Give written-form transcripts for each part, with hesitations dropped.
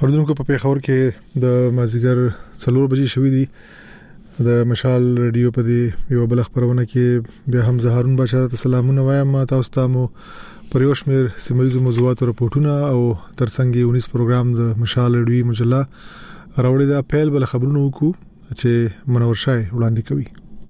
اوردونکو په پیښور کې د مازیګر 4 بجې شوې دي د مشال رادیو په دې یو بل خبرونه کې بیا هم زهرون بچا ته سلامونه وایم تاسو ته مو پر یو شمېر سیمایي موضوعات او رپورټونه او ترڅنګ 19 پروګرام د مشال رادیو مجله راوړی دا پیل بل خبرونه وکړو چې منور شای وړاندې کوي.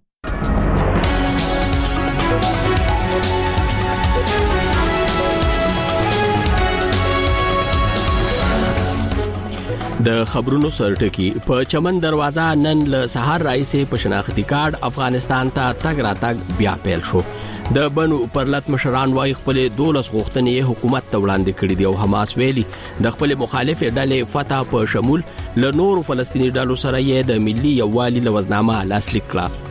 د خبرونو سرټکی په چمن دروازه نن له سحر راځي په شناختی کارت افغانستان ته تګ راتګ بیا پیل شو. د بنو پرلط مشران وايي خپل 12 غوښتنې حکومت ته وړاندې کړې دي او حماس ویلي د خپل مخالف ډلې فتح په شمول له نورو فلسطیني ډلو سره یې د ملي یووالي لوزنامه لاسلیک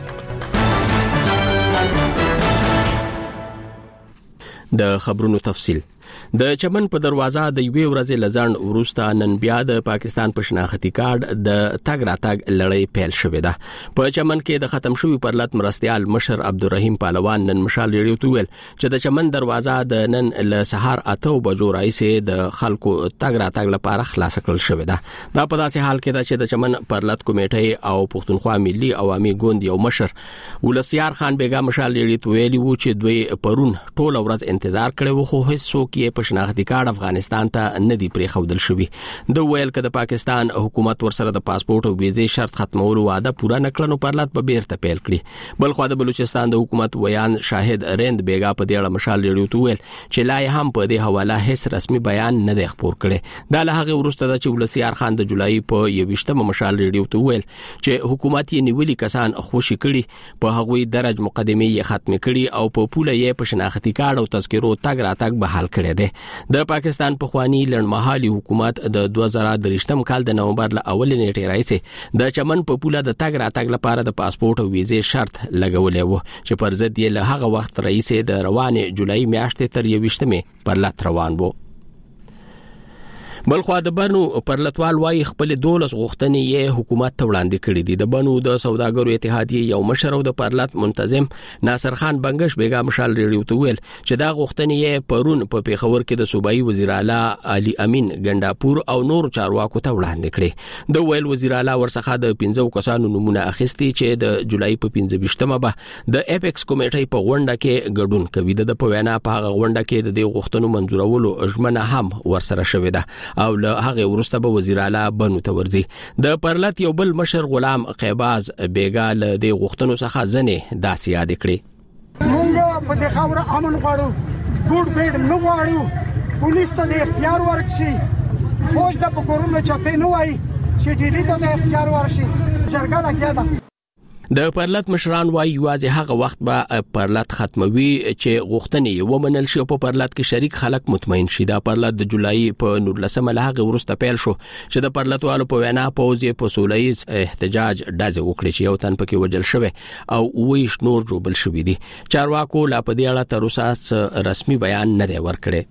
کړه. د خبرونو تفصیل د چمن په دروازه د یوې ورځې لزان وروسته نن بیا د پاکستان په شناختی کارت د تګ راتګ لړۍ پیل شوې ده. په چمن کې د ختم شوی پرلط مرستيال مشر عبدالرحیم پهلوان نن مشال ریډیو ته ویل چې د چمن دروازه د نن له سحر 8 بجو راځي د خلکو تګ راتګ لپاره خلاص کړل شوې ده. دا په داسې حال کې ده چې د چمن پرلط کمیټې او پښتونخوا ملي عوامي ګوند یو مشر ولسیار خان بیگا مشال ریډیو ته ویلي و چې دوی پرون ټول ورځ انتظار کړي وو خو هیڅ څوک په شناختی کارت افغانستان ته ندی پرې خودل شوی. د ویل ک د پاکستان حکومت ورسره د پاسپورت او ویزې شرط ختمولو وعده پوره نکړنو پرلط په بیرته پیل کړی. بل خو د بلوچستان د حکومت ویان شاهد رند بیگا په دې اړه مشال ریډیو ته ویل چې لا هم په دې حواله هیڅ رسمي بیان نه دی خبر کړي. دا له هغه وروسته چې ولسیار خان د جولای په 28 مشال ریډیو ته ویل چې حکومت یې نیولي کسان خوشی کړي په هغوی درج مقدمه یې ختم کړي او په پوله یې په شناختی کارت او تذکرو تګ راتګ بحال کړي دي. د پاکستان په خواني لړمحالي حکومت د 2023 کال د نومبر ل اول نیټه راځي د چمن په پوله د تګ راتګ لپاره د پاسپورت او ویزې شرط لګولې وو چې پر ضد یې له هغه وخت راځي د روانې جولای میاشتې تر 28 پر لات روان وو. بل خو د بنو پرلطوال وايي خپل 12 غوښتنې یې حکومت ته وړاندې کړې دي. د بنو د سوداګرو اتحادیه یو مشر او د پرلط منتظم ناصر خان بنگش بیگا مشال ریډیو ته ویل چې دا غوښتنې یې پرون په پیښور کې د صوبایي وزیر اعلی علي امین ګنداپور او نور چارواکو ته وړاندې کړې. د ویل وزیر اعلی ورڅخه د 15 کسانو نمونه اخیستي چې د جولای په 15مه به د اپیکس کمیټې په غونډه کې ګډون کوي. د پوینا په هغه غونډه کې د دې غوښتنو منزورولو ژمنه هم ورسره شوې ده او له هغه وروسته به وزیر اعلی بنو ته ورځي. د پرلط یو بل مشر غلام قیباز بیگا له دې غوښتنو څخه ځنې داسې یاد کړي. موږ په دې خاور امن غواړو، ګوډ بیډ نه غواړو، پولیس ته د اختیار ورکړي، فوج د پکورونو چپې نه وای چې ډیډي ته د اختیار ورشي. جرګه لګیا ده. د پرلط مشران وايي یوازې هغه وخت به پرلط ختموي چې غوښتنې ومنل شي او په پرلط کې شریک خلک مطمئن شي. دا پرلط د جولای په 19 لهغه ورسته پیل شو چې د پرلطوالو په وینا پوز یې په سولهیز احتجاج ډزې وکړي چې یو تن پکې وجل شوی او 28 نور جوړ شوی دي. چارواکو لا په دې اړه تر اوسه رسمي بیان نه دی ورکړی.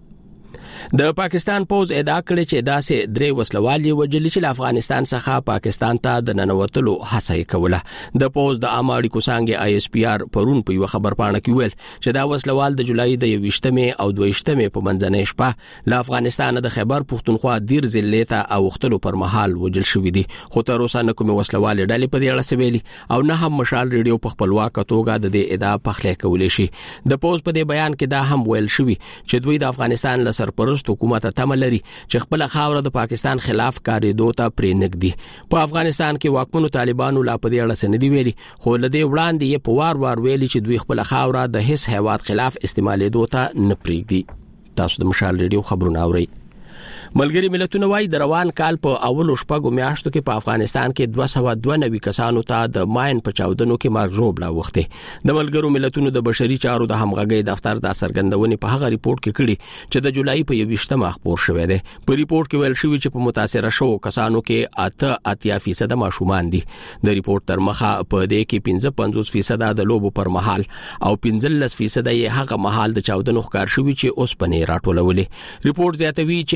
د پاکستان پوز ادعا کړې چې داسې درې وسلوالي وجلي چې افغانستان څخه پاکستان ته د ننوتلو هڅه کوله. د پوز د اماړي کوسانګ آی اس پی آر پرون په یو خبر پاڼه کې ویل چې دا وسلوال د جولای د 28 او 22 په منځنۍ شپه له افغانستان د خیبر پښتونخوا دیر ضلع ته اوختلو پر مهال وجل شوې دي. خو تر اوسه نه کومه وسلوالي ډلې په دې اړه سویلي او نه هم مشال ریډیو په خپلواک توګه د دې ادعا پخلی کولې شي. د پوز په دې بیان کې دا هم ویل شوی چې دوی د افغانستان له سرپرست حکومت ته لري چې خپل خاور د پاکستان خلاف کاریدو ته پرې نګدي. په افغانستان کې واکمنو طالبانو لا په دې اړه سندې ویلي خو لدې وړاندې یې په وار ویلي چې دوی خپل خاور د هیڅ هیواد خلاف استعمالېدو ته نه پرېږدي. تاسو د مشال ریډیو خبرونه اورئ. ملګری ملتونه وايي د روان کال په اولو شپږو میاشتو کې په افغانستان کې 292 کسانو ته د ماین په چاودنو کې مرګ ژوبله وخته. د ملګرو ملتونو د بشري چارو د همغږي دفتر د سرګندونې په هغه ریپورت کې کړي چې د جولای په 28 خبر شوې ده. په ریپورت کې ویل شوی چې په متاثره شو کسانو کې 80% ماشومان دي. د ریپورت تر مخه په دې کې 55% د لوبو پر مهال او 15% یې هغه مهال د چاودنو ښکار شوی چې اوس پنې راټولولې. ریپورت زیاتوي چې د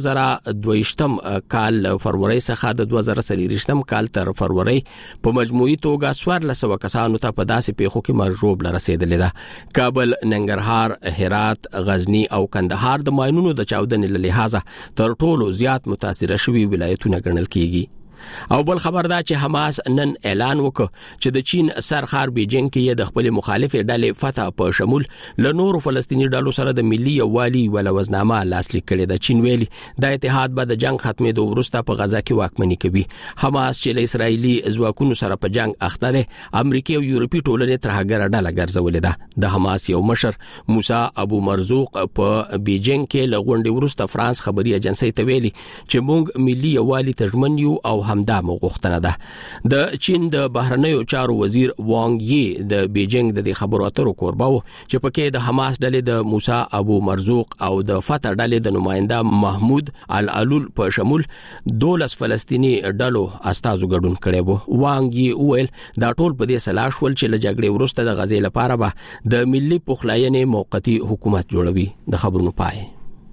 2022 کال فروری څخه د 2023 کال تر فروری په مجموعي توګه 1400 کسانو ته په داسې پیښو کې مرجوب لرسیدلې ده. کابل، ننګرهار، هرات، غزنی او کندهار د ماینونو د چاودنې له لحاظه تر ټولو زیات متاثر شوي ولایتونه ګڼل کیږي. او بل خبر دا چې حماس نن اعلان وکړ چې د چین سرخار بیجینګ کې د خپل مخالف ډلې فتح په شمول له نورو فلسطینی ډلو سره د ملي یووالي ولوزنامه لاسلیک کړي ده. چین ویلي د اتحاد به د جنگ ختمېدو وروسته په غزا کې واکمني کوي. حماس چې له اسرایلی ځواکونو سره په جنگ اخته ده، امریکا او یورپی ټولنې ترهګر ډله ګرځولې ده. د حماس یو مشر موسی ابو مرزوق په بیجینګ کې له غونډې وروسته فرانس خبري ایجنسی ته ویلي چې موږ ملي یووالي تضمن یو او همدا مغوښتنه ده. د چین د بهرنیو چارو وزیر وانګ یی د بیجینګ د خبرو اترو کوربه و چې پکې د حماس ډلې د موسی ابو مرزوق او د فتح ډلې د نماینده محمود العلول په شمول 12 فلسطینی ډلو استازو ګډون کړي وو. وانګ یی ویل دا ټول په دې سلاش ول چې له جګړې وروسته د غزې لپاره به د ملي پخلاینې موقتی حکومت جوړوي. د خبرونو پای.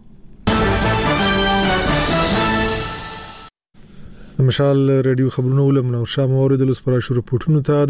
مشال ریډیو خبرونه ولوم نو شام اوریدل سپرا شو رپورټونو ته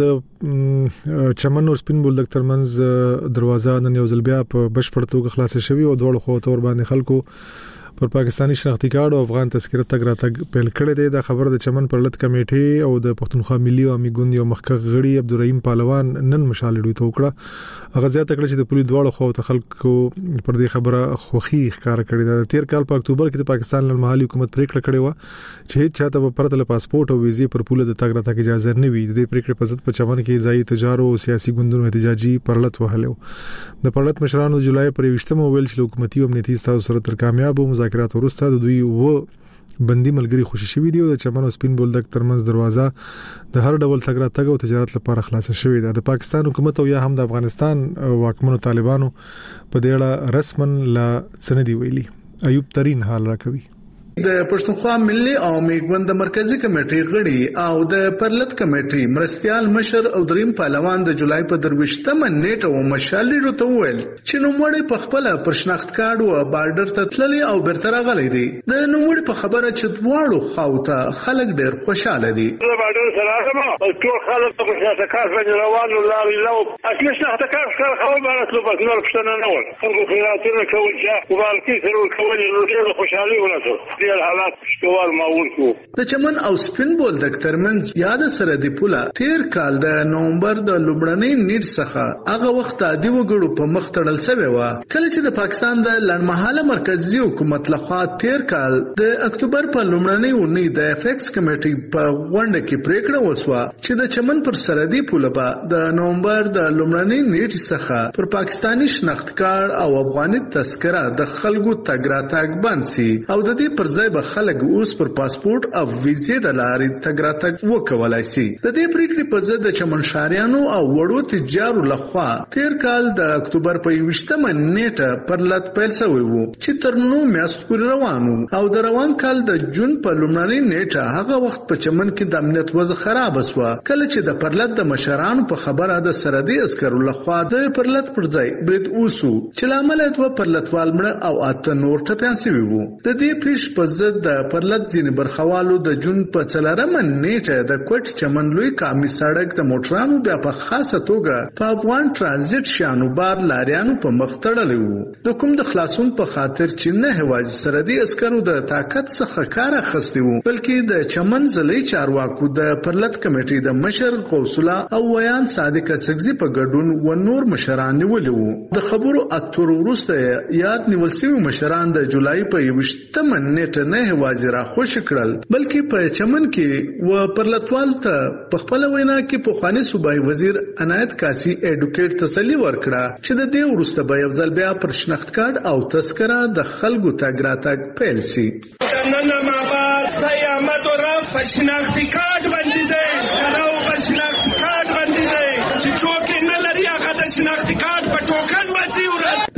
د چمن او سپین بولدک ترمنځ دروازه نن یو ځل بیا په بشپړ توګه خلاص شوی او دوړ خو تور باندې خلکو پر پاکستانی شناختی کارت او افغان تذکره تګ راتګ پیل کړی دی. د خبر د چمن پرلط کمیټې او د پښتونخوا ملي عوامي ګوند یو مخکښ غړي عبدالرحیم پهلوان نن مشال ریډیو ته وکړه. هغه زیاته کړه چې د پولیس دوړ خو ته خلکو پر دې خبره خوخي ښکار کړی دی. تیر کال په اکتوبر کې د پاکستان لمحالي حکومت پریکړه کړې و چې هیڅ چاته په پرته له پاسپورت او ویزې پر پوله د تګ راتګ اجازه نه وي. د دې پریکړې په ضد په چمن کې ځایي تجارو او سیاسي ګوندونو احتجاجي پرلط وهلو. د پرلط مشرانو د جولای پر 20مه ویل چې حکومتي او امنیتي ستاسو سره تر کامیاب مذاکرات وروسته دوی و بندي ملګری خوشی شوی دی او د چمن او سپین بولدک ترمنځ دروازه د هر ډول تګ راتګ او تجارت لپاره خلاص شوې ده. د پاکستان حکومت او یا هم د افغانستان واکمنو طالبانو په دې اړه رسمن لا سندي ویلي. ایوب ترين حال راکوي. د پښتونخوا ملي عوامي ګوند د مرکزی کمیټې غړي او د پرلط کمیټې مرستيال مشر او دریم پهلوان د جولای په 23مه نیټه او مشالي روته ویل چې نوموړی په خپل پرشناخت کارت او بارډر ته تللی او بیرته راغلی دی. د نوموړي په خبره چې دواړو خاوته خلک ډېر خوشاله دي. د بارډر سره ما ټول خلک په شناخت کارت باندې روانو لاري لو اصلي شناخت کارت سره خبر باندې په نور پښتنه نه ول خلکو خیراتونه کول چې مبارکي سره کول نو ډېر خوشالي وناسو. حالات شوال ماول کو د چمن او سپین بولدک ترمنځ یاد سره دی پوله تیر کال د نومبر د لومړنۍ نیټ څخه هغه وخت عادي وګړو په مخ تړل شوی و کله چې د پاکستان د لړمحاله مرکزی حکومت لخوا تیر کال د اکتوبر په لومړنۍ اونۍ د افیکس کمیټې په غونډه کې پریکړه وسوه چې د چمن پر سرحدي پوله به د نومبر د لومړنۍ نیټ څخه پر پاکستانی شناخت کارت او افغاني تذکره د خلکو تګ راتګ بند سي او د دې پر ځای به خلک اوس پر پاسپورت او ویزې د لارې تګ راتګ وکولای شي. د دې پریکړې په ضد د چمنشاریانو او وړو تجارو لخوا تیر کال د اکتوبر په 20مه نیټه پرلط پیل شوی وو چې تر نو میاشتو پورې روانو او د روان کال د جون په لومړنۍ نیټه هغه وخت په چمن کې د امنیت وضع خراب شوه کله چې د پرلط د مشرانو په خبره د سرحدي عسکرو لخوا د پرلط پر ځای برید وسو چې لامل دوه پرلطوال مړه او اته نور ټپيان شوي وو. د دې پیښ په ضد د پرلط ځینې برخوالو د جون په 4مه نیټه د کوټ چمن لوی کامي سړک د موټرانو بیا په خاصه توګه په افغان ترانزیت شانو بار لاریانو په مخ تړلی وو د کوم د خلاصون په خاطر چې نه هوازي سرحدي عسکرو د طاقت څخه کار اخیستی وو بلکې د چمن ځلې چارواکو د پرلط کمیټې د مشر غوث الله او ویان صادق اڅکزي په ګډون و نور مشران نیولي وو. د خبرو اترو وروسته یاد نیول شوي مشران د جولای په 20مه نیټه نه هوازي را خوش کړل بلکې په چمن کې و پرلطوال ته په خپل وینا کې پوخانی صوبایي وزیر عنایت کاسی اډوکیټ تسلی ورکړه چې د دې وروسته به یو ځل بیا پر شناخت کارت او تذکره د خلکو تګ راتګ پیل شي. نن ما بعد قیامت را په شناخت کارت باندې دی راو په شناخت کارت باندې دی چې څوک نه لري هغه د شناخت کارت په ټوکن باندې ورته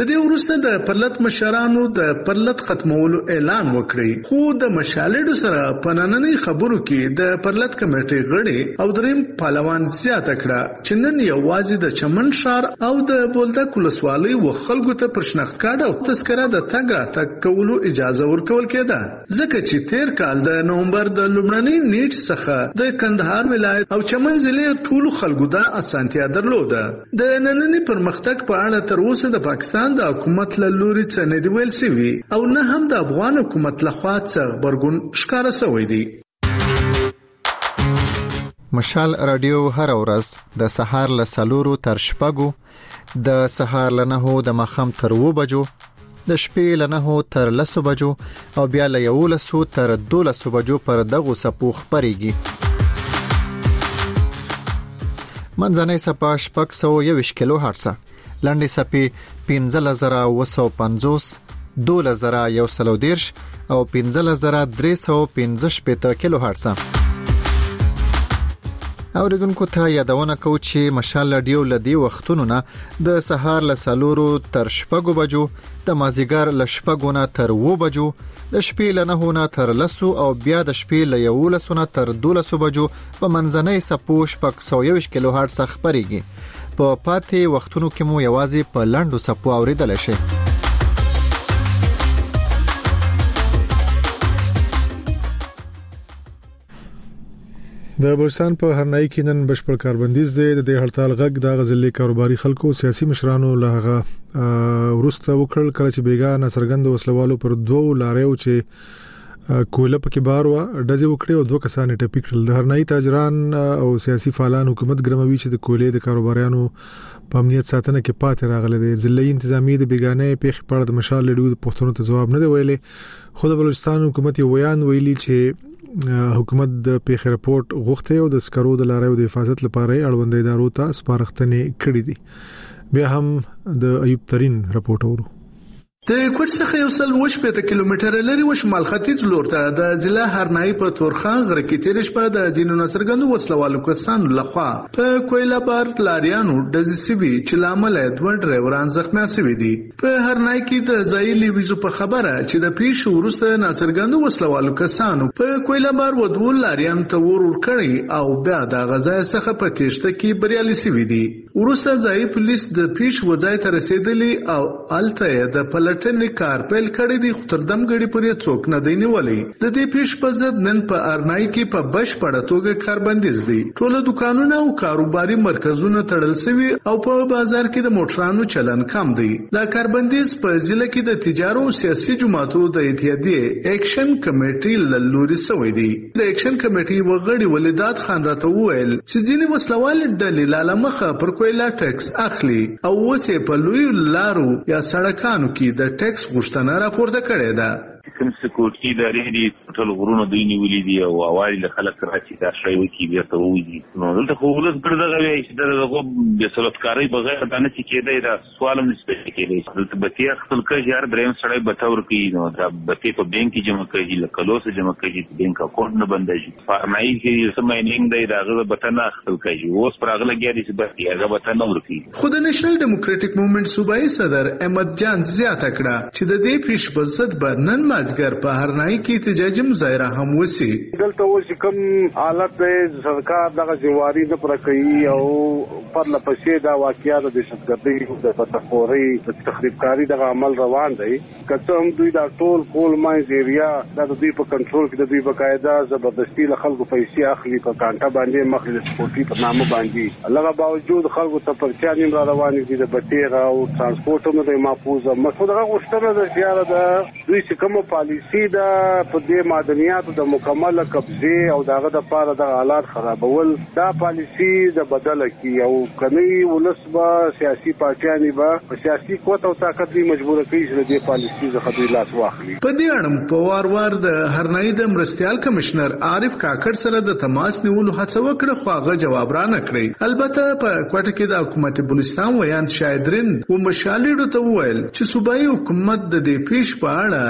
د دې وروسته د پرلط مشرانو د پرلط ختمولو اعلان وکړي، خو د مشالډو سره په نننۍ خبرو کې د پرلط کمیټې غړي او دریم پهلوان زیاته کړه چې نن یوازې د چمن ښار او د بولدک ولسوالۍ و خلکو ته پر شناخت کارت او تذکره د تګ راتګ کولو اجازه ورکول کېده، ځکه چې تیر کال د نومبر د لومړنۍ نیټ څخه د کندهار ولایت او چمن ضلع ټولو خلکو د اسانتیا درلوده. د نننۍ پرمختګ په اړه تر اوسه د پاکستان د حکومت له لوري څه نه دی ویل شوي او نه هم د افغان حکومت لخوا څه غبرګون ښکاره شوی دی. مشال رادیو هر ورځ د سهار له 4 تر 6، د سهار له 9 د ماښام تر 2 بجو، د شپې له 9 تر 10 بجو او بیا له 11 تر 12 بجو پر دغه سپو خبريږي. منځنۍ سپا 621 کیلو هرتز، لنډې سپې 15950، 12130 او 15315 کیلو هرتز. اوریدونکو ته یادونه کوم چې مشال رادیو لدی وختونو نه د سهار له 4 تر 6 بجو، د مازیګر له 6 نه تر 2 بجو، د شپې له 9 نه تر 10 او بیا د شپې له 11 نه تر 12 بجو په منځنۍ سپو 621 کیلو هرتز خبريږي. په پاتې وختونو کې مو یوازې په لاندو سپو اوریدل شي. د بلوچستان په هرنای کې نن بشپړ کاربندیز دی. د دې هړتال غږ د غزلې کاروباري خلکو سیاسي مشرانو له هغه ورسته وکړل کله چې بیګا ناڅرګند وسلوالو پر 2 لاریو چې کوله پکې بار و ډزې وکړي او 2 کسان ټپي کړل. د هرنای تاجران او سیاسي فعالان حکومت ګرموي چې د کولې د کاروباریانو په امنیت ساتنه کې پاتې راغلي دي. ضلعي انتظامی د بیګانې پیښې په اړه د مشال لډو د پښتنو ته جواب نه دی ویلي، خو د بلوچستان حکومت یو بیان ویلي چې حکومت د پیښې رپورت غوښته او د سکرو د لاریو د حفاظت لپاره اړوند ادارو ته سپارښتنې کړې دي. بیا هم د ایوب ترين رپورت ورو. د کوټ څخه یو سل 15 کیلومتره لري و شمال ختیځ لور ته د ضلع هرنای په تورخان غره کې تیر شپه د ځینو ناڅرګندو وسلوالو کسانو لخوا په کویلا بار لاریانو د زیبي چې لامل دوه ډرایوران زخمی شوي دي. په هرنای کې د ځای لیویزو په خبره چې د پیښو وروسته ناڅرګندو وسلوالو کسانو په کویلا بار ودول لاریان ته ورور کړی او بیا د غزا څخه په تېشته کې بریالي شوي دي. وروسته ځای پولیس د پیښو وځای ته رسیدلی او الته د پلټنې کار پیل کړی دی، خو تر دمګړي پورې څوک نه دی نیولی. د دې پیښ په ضد نن په ارنای کې په بشپړه توګه کاربندیز دی. ټول دکانونه او کاروباري مرکزونه تړل شوي او په بازار کې د موټرانو چلن کم دی. دا کاربندیز په ضلع کې د تجارت او سیاسي جماعتو د اتحادیې اکشن کمیټې له لوري شوی دی. د اکشن کمیټې وغړي ولادت خان راته وویل چې ځینې وسلوال ډلې لاله مخه پر کویلا ټیکس اخلي او وسه په لوی لارو یا سړکانو کې د ټیکس غوښتنه راپورته کړې ده. کوم سکیورټي ادارې دي ټول غرونه دوی نیولې دي او اوایل له خلک راځي دا شی وکي بیا ته وایي نو دلته خو ولس ګرځي غوي چې دغه د سلطکاري بغیر د نه چې کېدای دا سوالم نسبت کېږي. دلته بتیا خپل کې یار دریم سړی بتاور کوي نو دا بتې په بانک کې جمع کوي لکه لوس جمع کوي بانک اکاونټ نه بندېږي. فارمای کې سماینینګ دی داغه بتنه خپل کوي اوس پراغله ګیاري چې بتیا هغه بتنه ورکی. خو د نېشنل ډیموکراټک موومېنټ صوبایي صدر احمد جان زیاته کړه چې د دې پیښ په ضد به نن مازګر په هرنای کې احتجاجي مظاهره هم وسی. دلته اوس کوم حالت د سرکار دغه جواری نه پر کوي او پر لپسې دا واقعیات د دهشتګردۍ د فتحوري د تخریبکاری دغه عمل روان دی. کله هم دوی دا ټول کول ماینز ایریا د دوی په کنټرول کې د دوی بقاعده زبردستی له خلکو پیسې اخلي په کانټا باندې مخې د سپورټي په نامه باندې. هغه باوجود خلکو ته پرچا نیم را روان دي د بټیر او ترانسپورت هم د محفوظه مسودغه غوښتنه د زیاده د دوی کوم پالیسی دا په دې معدنیاتو د مکمل قبضه او دغه د پاره د حالات خرابول دا پالیسی د بدل کی او کني ولسبه سیاسي پارټیانی به سیاسي قوت او طاقت دی مجبور کوي چې دې پالیسی د خبرلات واخلي. په دې اړه په وار د هرنای د مرستيال کمشنر عارف کاکړ سره د تماس نیولو هڅه وکړه خو هغه جواب را نه کړی. البته په کوټه کې د حکومت بلوچستان ویان شایدرین و مشالېډو ته وویل چې صوبایي حکومت د دې پیښ په اړه د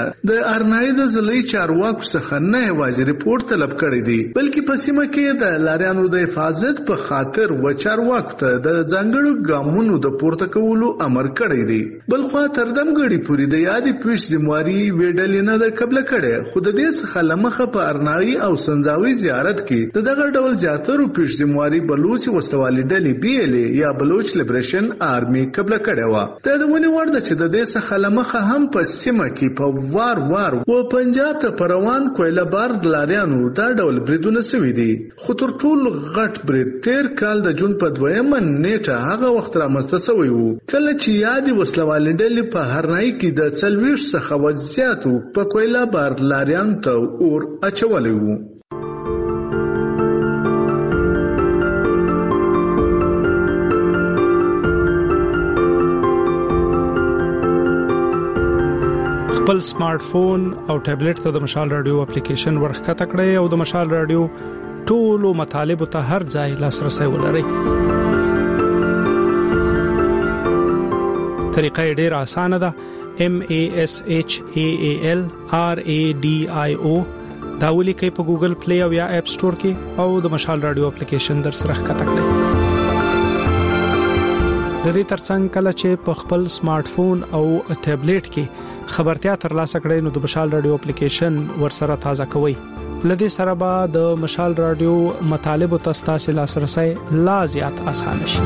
د ارنای د ځلې چارواکو څخه نه یوازې ریپورت طلب کړی دی بلکې په سیمه کې د لاریانو د حفاظت په خاطر و چارواکو ته د ځانګړو ګامونو د پورته کولو امر کړی دی. بل خو تر دمګړي پوری د یادې پیښ ذمہواری ویډل نه د قبل کړي خو د دې څخه لمخه په ارنای او سنځاوي زیارت کې دغه ډول زیاترو پیښ ذمہواری بلوچ وسوالې ډلې بیلې یا بلوچ لیبریشن آرمي قبل کړي و. د ونی ورده چې د دې څخه لمخه هم په سیمه کې په وار و پنجاب ته پروان کویله بار لاریانو دا ډول بریدونه سوي دي. خو تر ټولو غټ برید تیر کال د جون په 2 نیټه هغه وخت رامنځته شوی و کله چې یادې وسلوالې ډلې په هرنای کې د 40 څخه وزياتو په کویله بار لاریان ته اور اچولې وو. خپل سمارټ فون او ټابلیټ ته د مشال رادیو اپلیکیشن ورخکته کړئ او د مشال رادیو ټولو مطالب ته هر ځای لاسرسي ولرئ. طریقه ډیره اسانه ده. MASHAAL RADIO دا ولیکئ په ګوګل پلی او یا اپ سٹور کې او د مشال رادیو اپلیکیشن در سره ښکته کړئ. د دې ترڅنګ کله چې په خپل سمارټ فون او ټابلیټ کې خبرتیا ترلاسه کړئ نو د مشال رادیو اپلیکیشن ورسره تازه کوئ. لدې سره به د مشال رادیو مطالب او تاسو لاسرسي لا زیات آسان شي.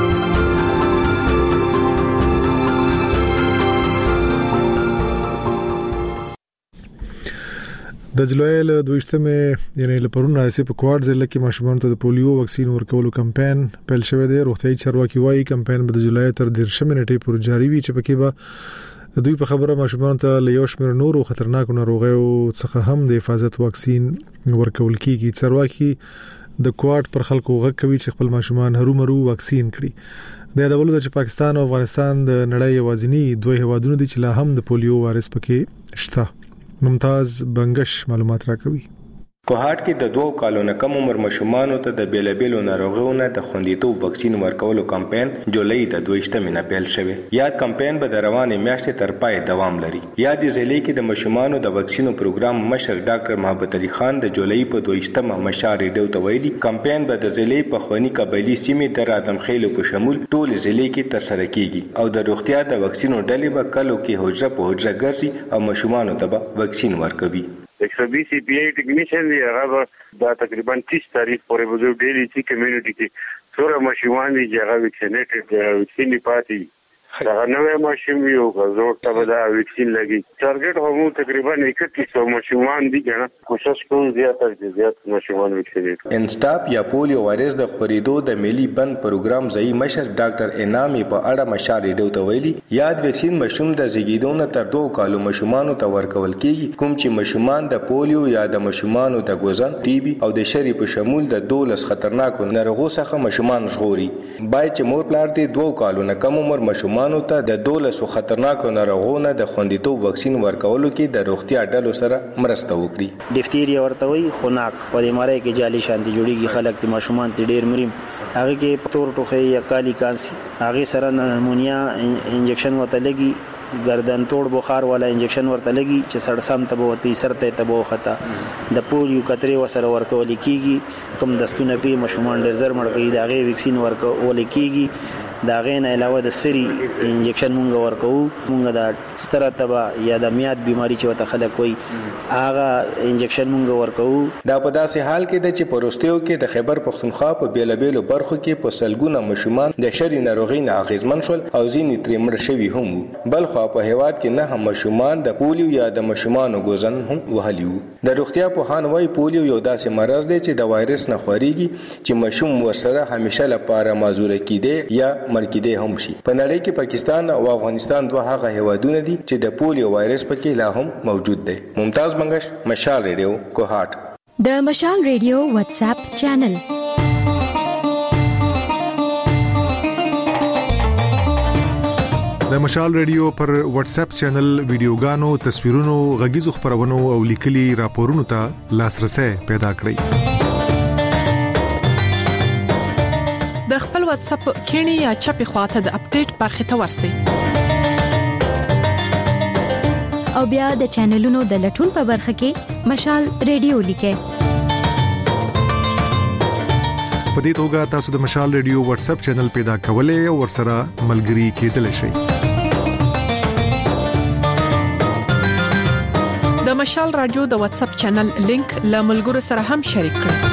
د جولای له 22مې یعنی له پرون راځي په کوارډ ضلع کې ماشومانو ته د پولیو واکسین ورکولو کمپاین پیل شوی دی. روغتیايي چارواکي وايي کمپاین به د جولای تر 13 نیټې پورې جاری وي چې پکې به دوی په خبره ماشومانو ته له یو شمېر نورو خطرناکو ناروغیو څخه هم د حفاظت واکسین ورکول کیږي. چارواکي د کوارډ پر خلکو غږ کوي چې خپل ماشومان هرومرو واکسین کړي. د یادولو چې پاکستان او افغانستان د نړۍ یوازینی دوه هیوادونه دي چې لا هم د پولیو وایرس پکې شته. ممتاز بنگش معلومات راکوي. کوهاټ کې د 2 کالونو کم عمر ماشومانو ته د بیلابیلو ناروغیو نه د خوندیتوب واکسین ورکولو کمپاین جولای د 22مې نه پیل شوی. یاد کمپاین به د روانې میاشتې تر پای دوام لري. یاد ضلع کې د ماشومانو د واکسینو پروګرام مشر ډاکټر محمد علي خان د جولای په 22مه مشال ریډیو ته ویلي کمپاین به د ضلع په خواني قبایلی سیمې د ادمخیلو په شمول ټول ضلع کې ترسره کیږي او د روغتیا د واکسینو ډلې به کلو کې حجره په حجره ګرځي او ماشومانو ته به واکسین ورکوي. 120 CPI ټیکنیشن دی هغه دا تقریبا 30 تاریخ پورې وځو ډیری چې کمیونټي کې څوره ماشومان دي چې هغه ویکسینیټډ ویکسین پاتې هغه نوې ماشوم یو غوړ ته به دا ویکسین لګي. ټارګټ هم تقریبا 3100 ماشومان دي کنه کوشش کوو زیات ماشومان ویکسینیټ. انسټاپ یا پولیو وایرس د خوريدو د ملي بند پروګرام ځای مشر ډاکټر انامي په اړه مشال ریډیو ته ویلي یاد ویکسین ماشوم د زیږیدو نه تر 2 کالو ماشومانو ته ورکول کیږي کوم چې ماشومان د پولیو یا د ماشومانو د ګوزن ټي بي او د شری په شمول د 12 خطرناکو ناروغیو څخه ماشومان ژغوري. باید چې مور پلار دې 2 کالو نه کم عمر ماشومان ته د 12 خطرناکو ناروغیو نه د خوندیتوب واکسین ورکولو کې د روغتیا ډلو سره مرسته وکړي. ډیفتیریا ورته وي خناق په دې مارای کې جالي شانتي جوړیږي خلک د ماشومان ته ډیر مریم هغه کې پتور ټوخی یا کالی کانسي هغه سره نمونیا انجکشن وته لګي گردن توڑ بخار والا انجکشن ورته لګي چې سړسام ته بوتي سرته ته بوخته د پولیو کتري وسره ورکول کیږي کوم دستونه په ماشومان ډیر زر مړګي داغه ویکسین ورکول کیږي. دا غین علاوه د سری انجکشن مونږ ورکو مونږ د ستره تبا یا د میاد بیماری چې وته خلک وي هغه انجکشن مونږ ورکو. دا په داسې حال کې د چې پروستیو کې د خیبر پختونخوا په بیلابیلو برخو کې په سلګونه ماشومان د شری ناروغي نه اغیزمن شول او ځینې ترې مړ شوي هم بل خو په هیواد کې نه هم ماشومان د پولیو یا د ماشومانو ګوزن هم وهلیو. د روغتیا په هان وای پولیو یو داسې مرض دی چې د وایرس نه خوريږي چې ماشوم ورسره همیشه لپاره معذور کیده یا مرکیده هم شي. په نړۍ کې پاکستان او افغانستان دوه هغه هیوادونه دي چې د پولیو وایرس پکې لا هم موجود دی. ممتاز بنگش مشال ریډیو کوهاټ. د مشال ریډیو واتس اپ چینل د مشال ریډیو پر واتس اپ چینل ویډیوګانو تصویرونو غږیزو خبرونو او لیکلي راپورونو ته لاسرسي پیدا کړئ. د خپل واتس اپ کینی یا چپی خواته د اپډیټ برخه ته ورسئ. او بیا د چینلونو د لټون په برخه کې مشال ریډیو لیکه. په دې توګه تاسو د مشال ریډیو واتس اپ چینل پیدا کولای او ورسره ملګري کېدلی شئ. د مشال رادیو د واتس اپ چینل لینک له ملګرو سره هم شریک کړئ.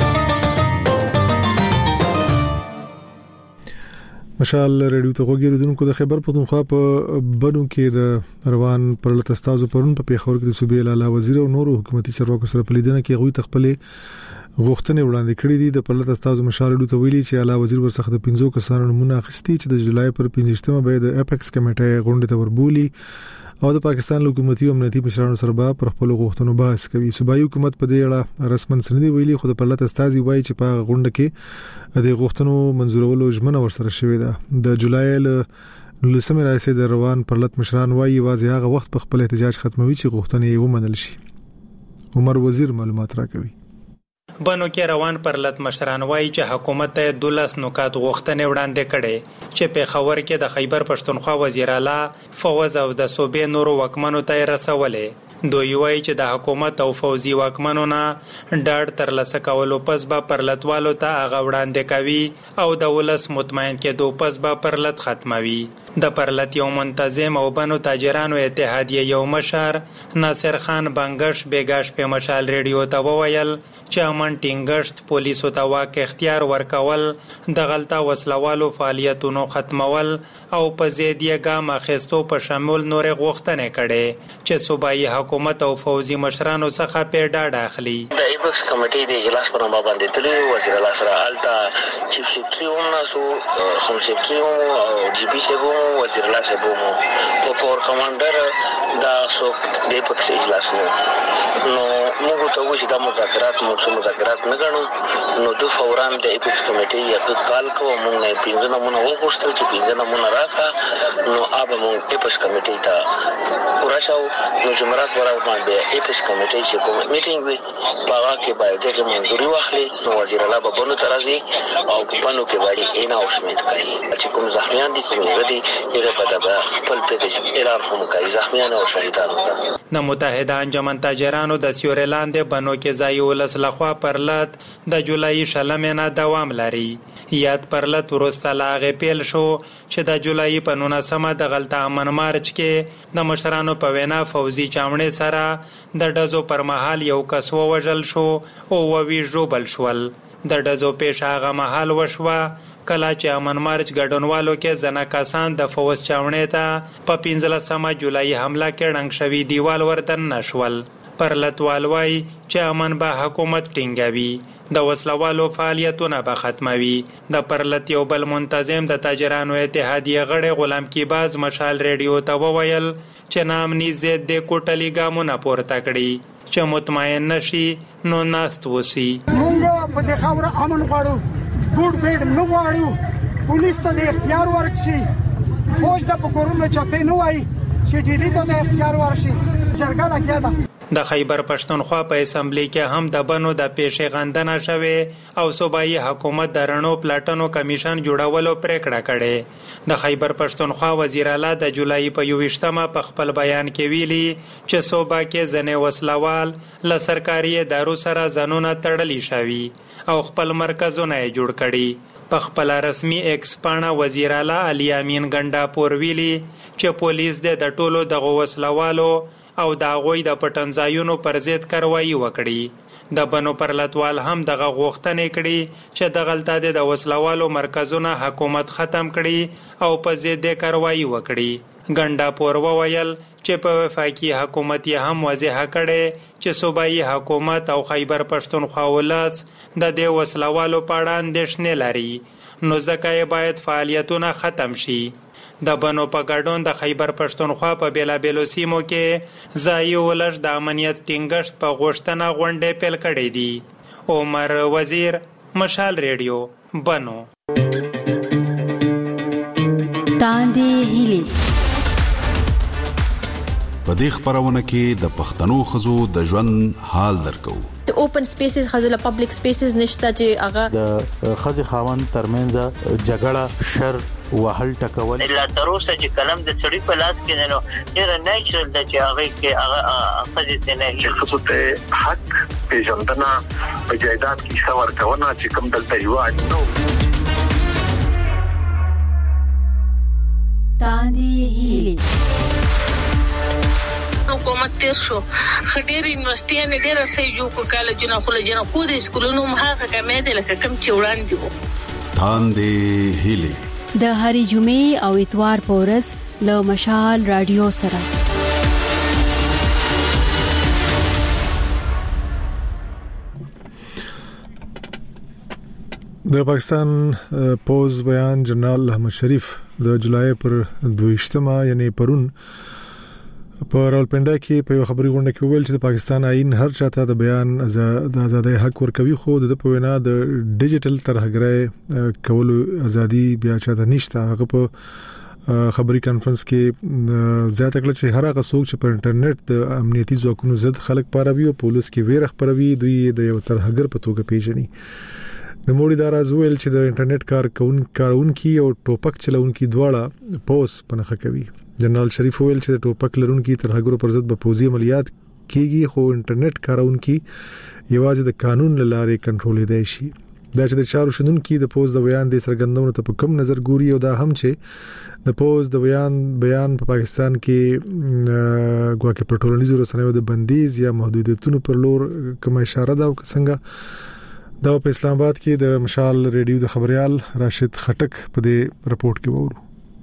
مشال ریډیو ته وګورئ د خیبر پختونخوا په بنو کې د روان پرلط استاذ پرون په پیښور کې د صوبې اعلی وزیر او نورو حکومتي چارواکو سره په لیدنه کې غوي تخپلې غوښتنې وړاندې کړې دي. د پرلط استاذ مشال ریډیو ته ویلي چې اعلی وزیر ورڅخه د 15 کسانو نمونه اخیستي چې د جولای پر 15مه به د اپیکس کمیټې غونډه ته وربولي او د پاکستان حکومتي او امنیتي مشرانو سره به پر خپل غوښتنو بحث کوي. صوبایي حکومت په دې اړه رسمن سندې ویلي خو د پرلط استاذ وایي چې په غونډه کې د غوښتنو منزورولو ژمنه ورسره شوې ده. د جولای لسمه راځي د روان پرلط مشران وایي واځي هغه وخت په خپل احتجاج ختموي چې غوښتنې یې ومنل شي. عمر وزیر معلومات راکوي. بنو کې روان پرلط مشران وایي چې حکومت ته 12 نکات غوښتنې وړاندې کړي چې په خبر کې د خیبر پښتونخوا وزیر اعلی فوز او د صوبې نورو وکمنو ته رسولې. دوی وایي چې د حکومت او فوزي وکمنو نه ډاډ تر لاسه کولو پس به پرلطوالو ته هغه وړاندې کوي او د ولس مطمئن کېدو پس به پرلط ختموي. د پرلط یو منتظم او بنو تاجرانو اتحادیه یو مشر ناصر خان بنگش بیگاش په مشال ریډیو ته وویل چې امن ټینګښت پولیسو ته واک اختیار ورکول د غلطه وسلوالو فعالیتونو ختمول او په زیدیه ګام اخیستو په شامل نور غوښتنې کړي چې صوبایي حکومت او فوزي مشرانو څخه په ډاډ اخلي. د ایبکس کمیټې د اجلاس پر مبا باندې تللی وزیر اعلی سره التا چیف سیکریټری هم ناسو هم سیکریټری او جی پی سیبو وزیر اعلی سیبو کو کور کمانډر دا سو د ایبکس اجلاس نو موږ ته وایي دا مذاکرات نه غنو نو د فوران د ایبکس کمیټې یو کال کوم موږ نه پینځه نمونه وغوښتل چې پینځه نمونه راکا نو اوبه موږ ایبکس کمیټې ته ورشاو نو جمعرات ورځ باندې ایبکس کمیټې چې کوم میټینګ وي هغه کې باید چې منځوري واخلي نو وزیر اعلی به بنو ترازي او پانو کې باندې اینا اوسمت کوي چې کوم زخمیان دي کوم غدي یې په دغه خپل پیج اعلان هم کوي زخمیان او شهیدانو ته. د متحده انجمن تاجرانو د سیورلاند بنو کې ځای ولس لخوا پرلط د جولای شلمه نه دوام لري. یاد پرلط ورسته لاغه پیل شو چې د جولای په 19مه د غلطه امن مارچ کې د مشرانو په وینا فوزي چاونې سره د ډزو پر مهال یو کس ووژل شو او وی ژوبل شول. د ډزو پیښه هغه مهال وشوه کله چې امن مارچ ګډونوالو کې ځنه کسان د فوز چاونې ته په 15 جولای حمله کې ړنګ شوی دیوال وردن نشول. پرلطوال وایي چې امن به حکومت ټینګوي د وسلوالو فعالیتونه به ختموي. د پرلط یو بل منتظم د تاجرانو اتحادیه غړي غلام کیباز مشال ریډیو ته وویل چې نامني زید د کوټلی ګامونه پورته کړي چې مطمئن نشي نو ناست وسی. موږ په دې خبره امن غواړو ګوډ بیډ نه غواړو پولیس ته د اختیار ورکړي فوج د پکورونو چپې نه وای چې ډیډي ته د اختیار ورشي جرګه لګیا ده. د خیبر پښتونخوا په اسمبلی کې هم د بنو د پیښې غندنه شوه او صوبایي حکومت د رڼو پلاټونو کمیشن جوړولو پریکړه کړې. د خیبر پښتونخوا وزیر اعلی د جولای په 28مه په خپل بیان کې ویلي چې صوبا کې ځنې وسلوال له سرکاري ادارو سره ځانونه تړلي شوي او خپل مرکزونه جوړ کړي. په خپل رسمي ایکس پاڼه وزیر اعلی علي امین ګنڈاپور ویلي چې پولیس د ټولو دغه وسلوالو او د غوی د پټنځایونو پر ضد کاروایی وکړي. د بنو پرلطوال هم دغه غوښتنې کړي چې د غلطه د وسلوالو مرکزونه حکومت ختم کړي او په ضد کاروایی وکړي. ګنڈاپور وویل چې په وفاقي حکومت یې هم واضح کړي چې صوبایي حکومت او خیبر پښتونخوا ولس د دې وسلوالو په اړه اندېښنې لري نو ځکه باید فعالیتونه ختم شي. د بنو په ګډون د خیبر پښتونخوا په بیلابیلو سیمو کې ځایي ولش د امنیت ټینګښت په غوښتنه غونډې پیل کړې دي. عمر وزیر مشال ریډیو بنو. تاندې هیلي په دې خبرونه کې د پښتنو خزو د ژوند حال درکو. د اوپن سپیسز خزو له پبلک سپیسز نشته چې هغه د خزي خاوند ترمنځ جګړه شر وهل ټکول لا تر اوسه چې کلم د سړي په لاس کې نو ډېر نېچرل د چې هغه کې هغه نه چې خصوصي حق پیژندنه په جایداد کې څور کونه چې کوم دلته یو نو تاندې هیلي حکومت تیر شو خډیر یونیورسيټي نه ډیر سې جو کو کالجونه خو له جنا کو د سکولونو مخه کمې دي لکه کم چې وړاندې وو تاندې هیلي د هرې جمعې او اتوار په ورځ له مشال رادیو سره د پاکستان پوز بیان جنرال احمد شریف د جولای پر 22 یعنی پرون په راولپنډا کې په خبري غونډه کې ویل چې د پاکستان آئین هر چاته د بیان د ازادۍ حق ورکوي خو د په وینا د ډیجیټل ترهګرۍ کولو ازادي بیا چاته نشته. هغه په خبري کانفرنس کې زیاته کړل چې هر هغه څوک چې په انټرنیټ د امنیتي ځواکونو ضد خلک پاروي او پولیس کې ویره خبروي دوی د یو ترهګر په توګه پیژني. نموړي دا راز ویل چې د انټرنیټ کارونکي او ټوپک چلونکي دواړه پوس پنهخه کوي. جنرال شریف ویل چې د ټوپک لرونکي ترهګرو پر ضد به پوزي عملیات کیږي خو انټرنیټ کارونکي یوازې د قانون لارې کنټرول دی شي. دا چې د چارو شندونکو د پوز د بیان د سرګندونو ته په کوم نظر ګوري او دا هم چې د پوز د بیان په پاکستان کې ګواکې په ټولنیزو رسنیو د بندیز یا محدودیتونو پر لور کوم اشاره ده او څنګه دا په اسلام آباد کې د مشال ریډیو د خبريال راشد خټک په دې رپورت کې وورو.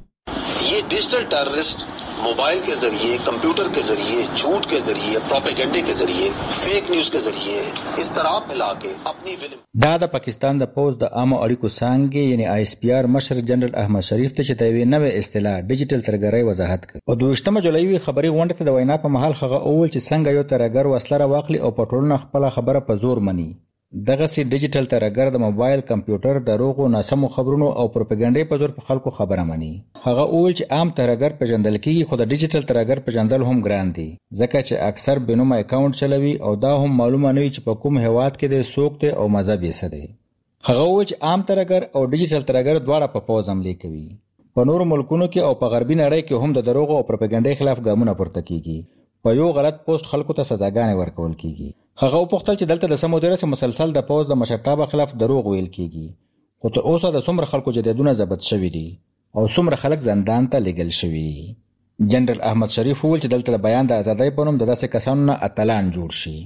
ये digital terrorist mobile के जरिए कंप्यूटर के जरिए झूठ के जरिए प्रोपेगेंडे के जरिए फेक न्यूज के जरिए इस तरह फैला के अपनी دا د پاکستان د پوز د عامه اړیکو څانګې یعنی آی اس پی آر مشر جنرال احمد شریف ته چې د نوې اصطلاح ډیجیټل ترهګرۍ وضاحت کړ. او 22 جولای خبري غونډه ته د وینا په محل خغه اول چې څنګه یو ترهګر وسلره واخلي او پټرول خپل خبره په زور مني. دغه سي ډیجیټل ترهګر د موبایل کمپیوټر دروغ او ناسمو خبرونو او پروپاګاندا په زور په خلکو خبره مني. هغه اول چې عام ترهګر پیژندل کیږي خو د ډیجیټل ترهګر پیژندل هم ګران دي ځکه چې اکثر بنوم اکاونټ چلوي او دا هم معلومه نه وي چې په کوم هواد کې د سوکته او مذهب یې څه دی. هغه اول چې عام ترهګر او ډیجیټل ترهګر دواړه په پوز حمله کوي. په نورو ملکونو کې او په غربي نړۍ کې هم د دروغ او پروپاګاندا خلاف ګامونه پورته کیږي. په یو غلط پوسټ خلکو ته سزاګانې ورکول کیږي. هغه په خپل چې دلته د سمودره سره مسلسل د پوز د مشرتابه خلاف دروغ ویل کیږي. خو تر اوسه د څومره خلکو جديدونه ضبط شوي دي او څومره خلک زندان ته لګل شوي دي. جنرال احمد شریف ویل چې دلته د بیان د ازادۍ په نوم د داسې کسانو نه اتلان جوړ شي.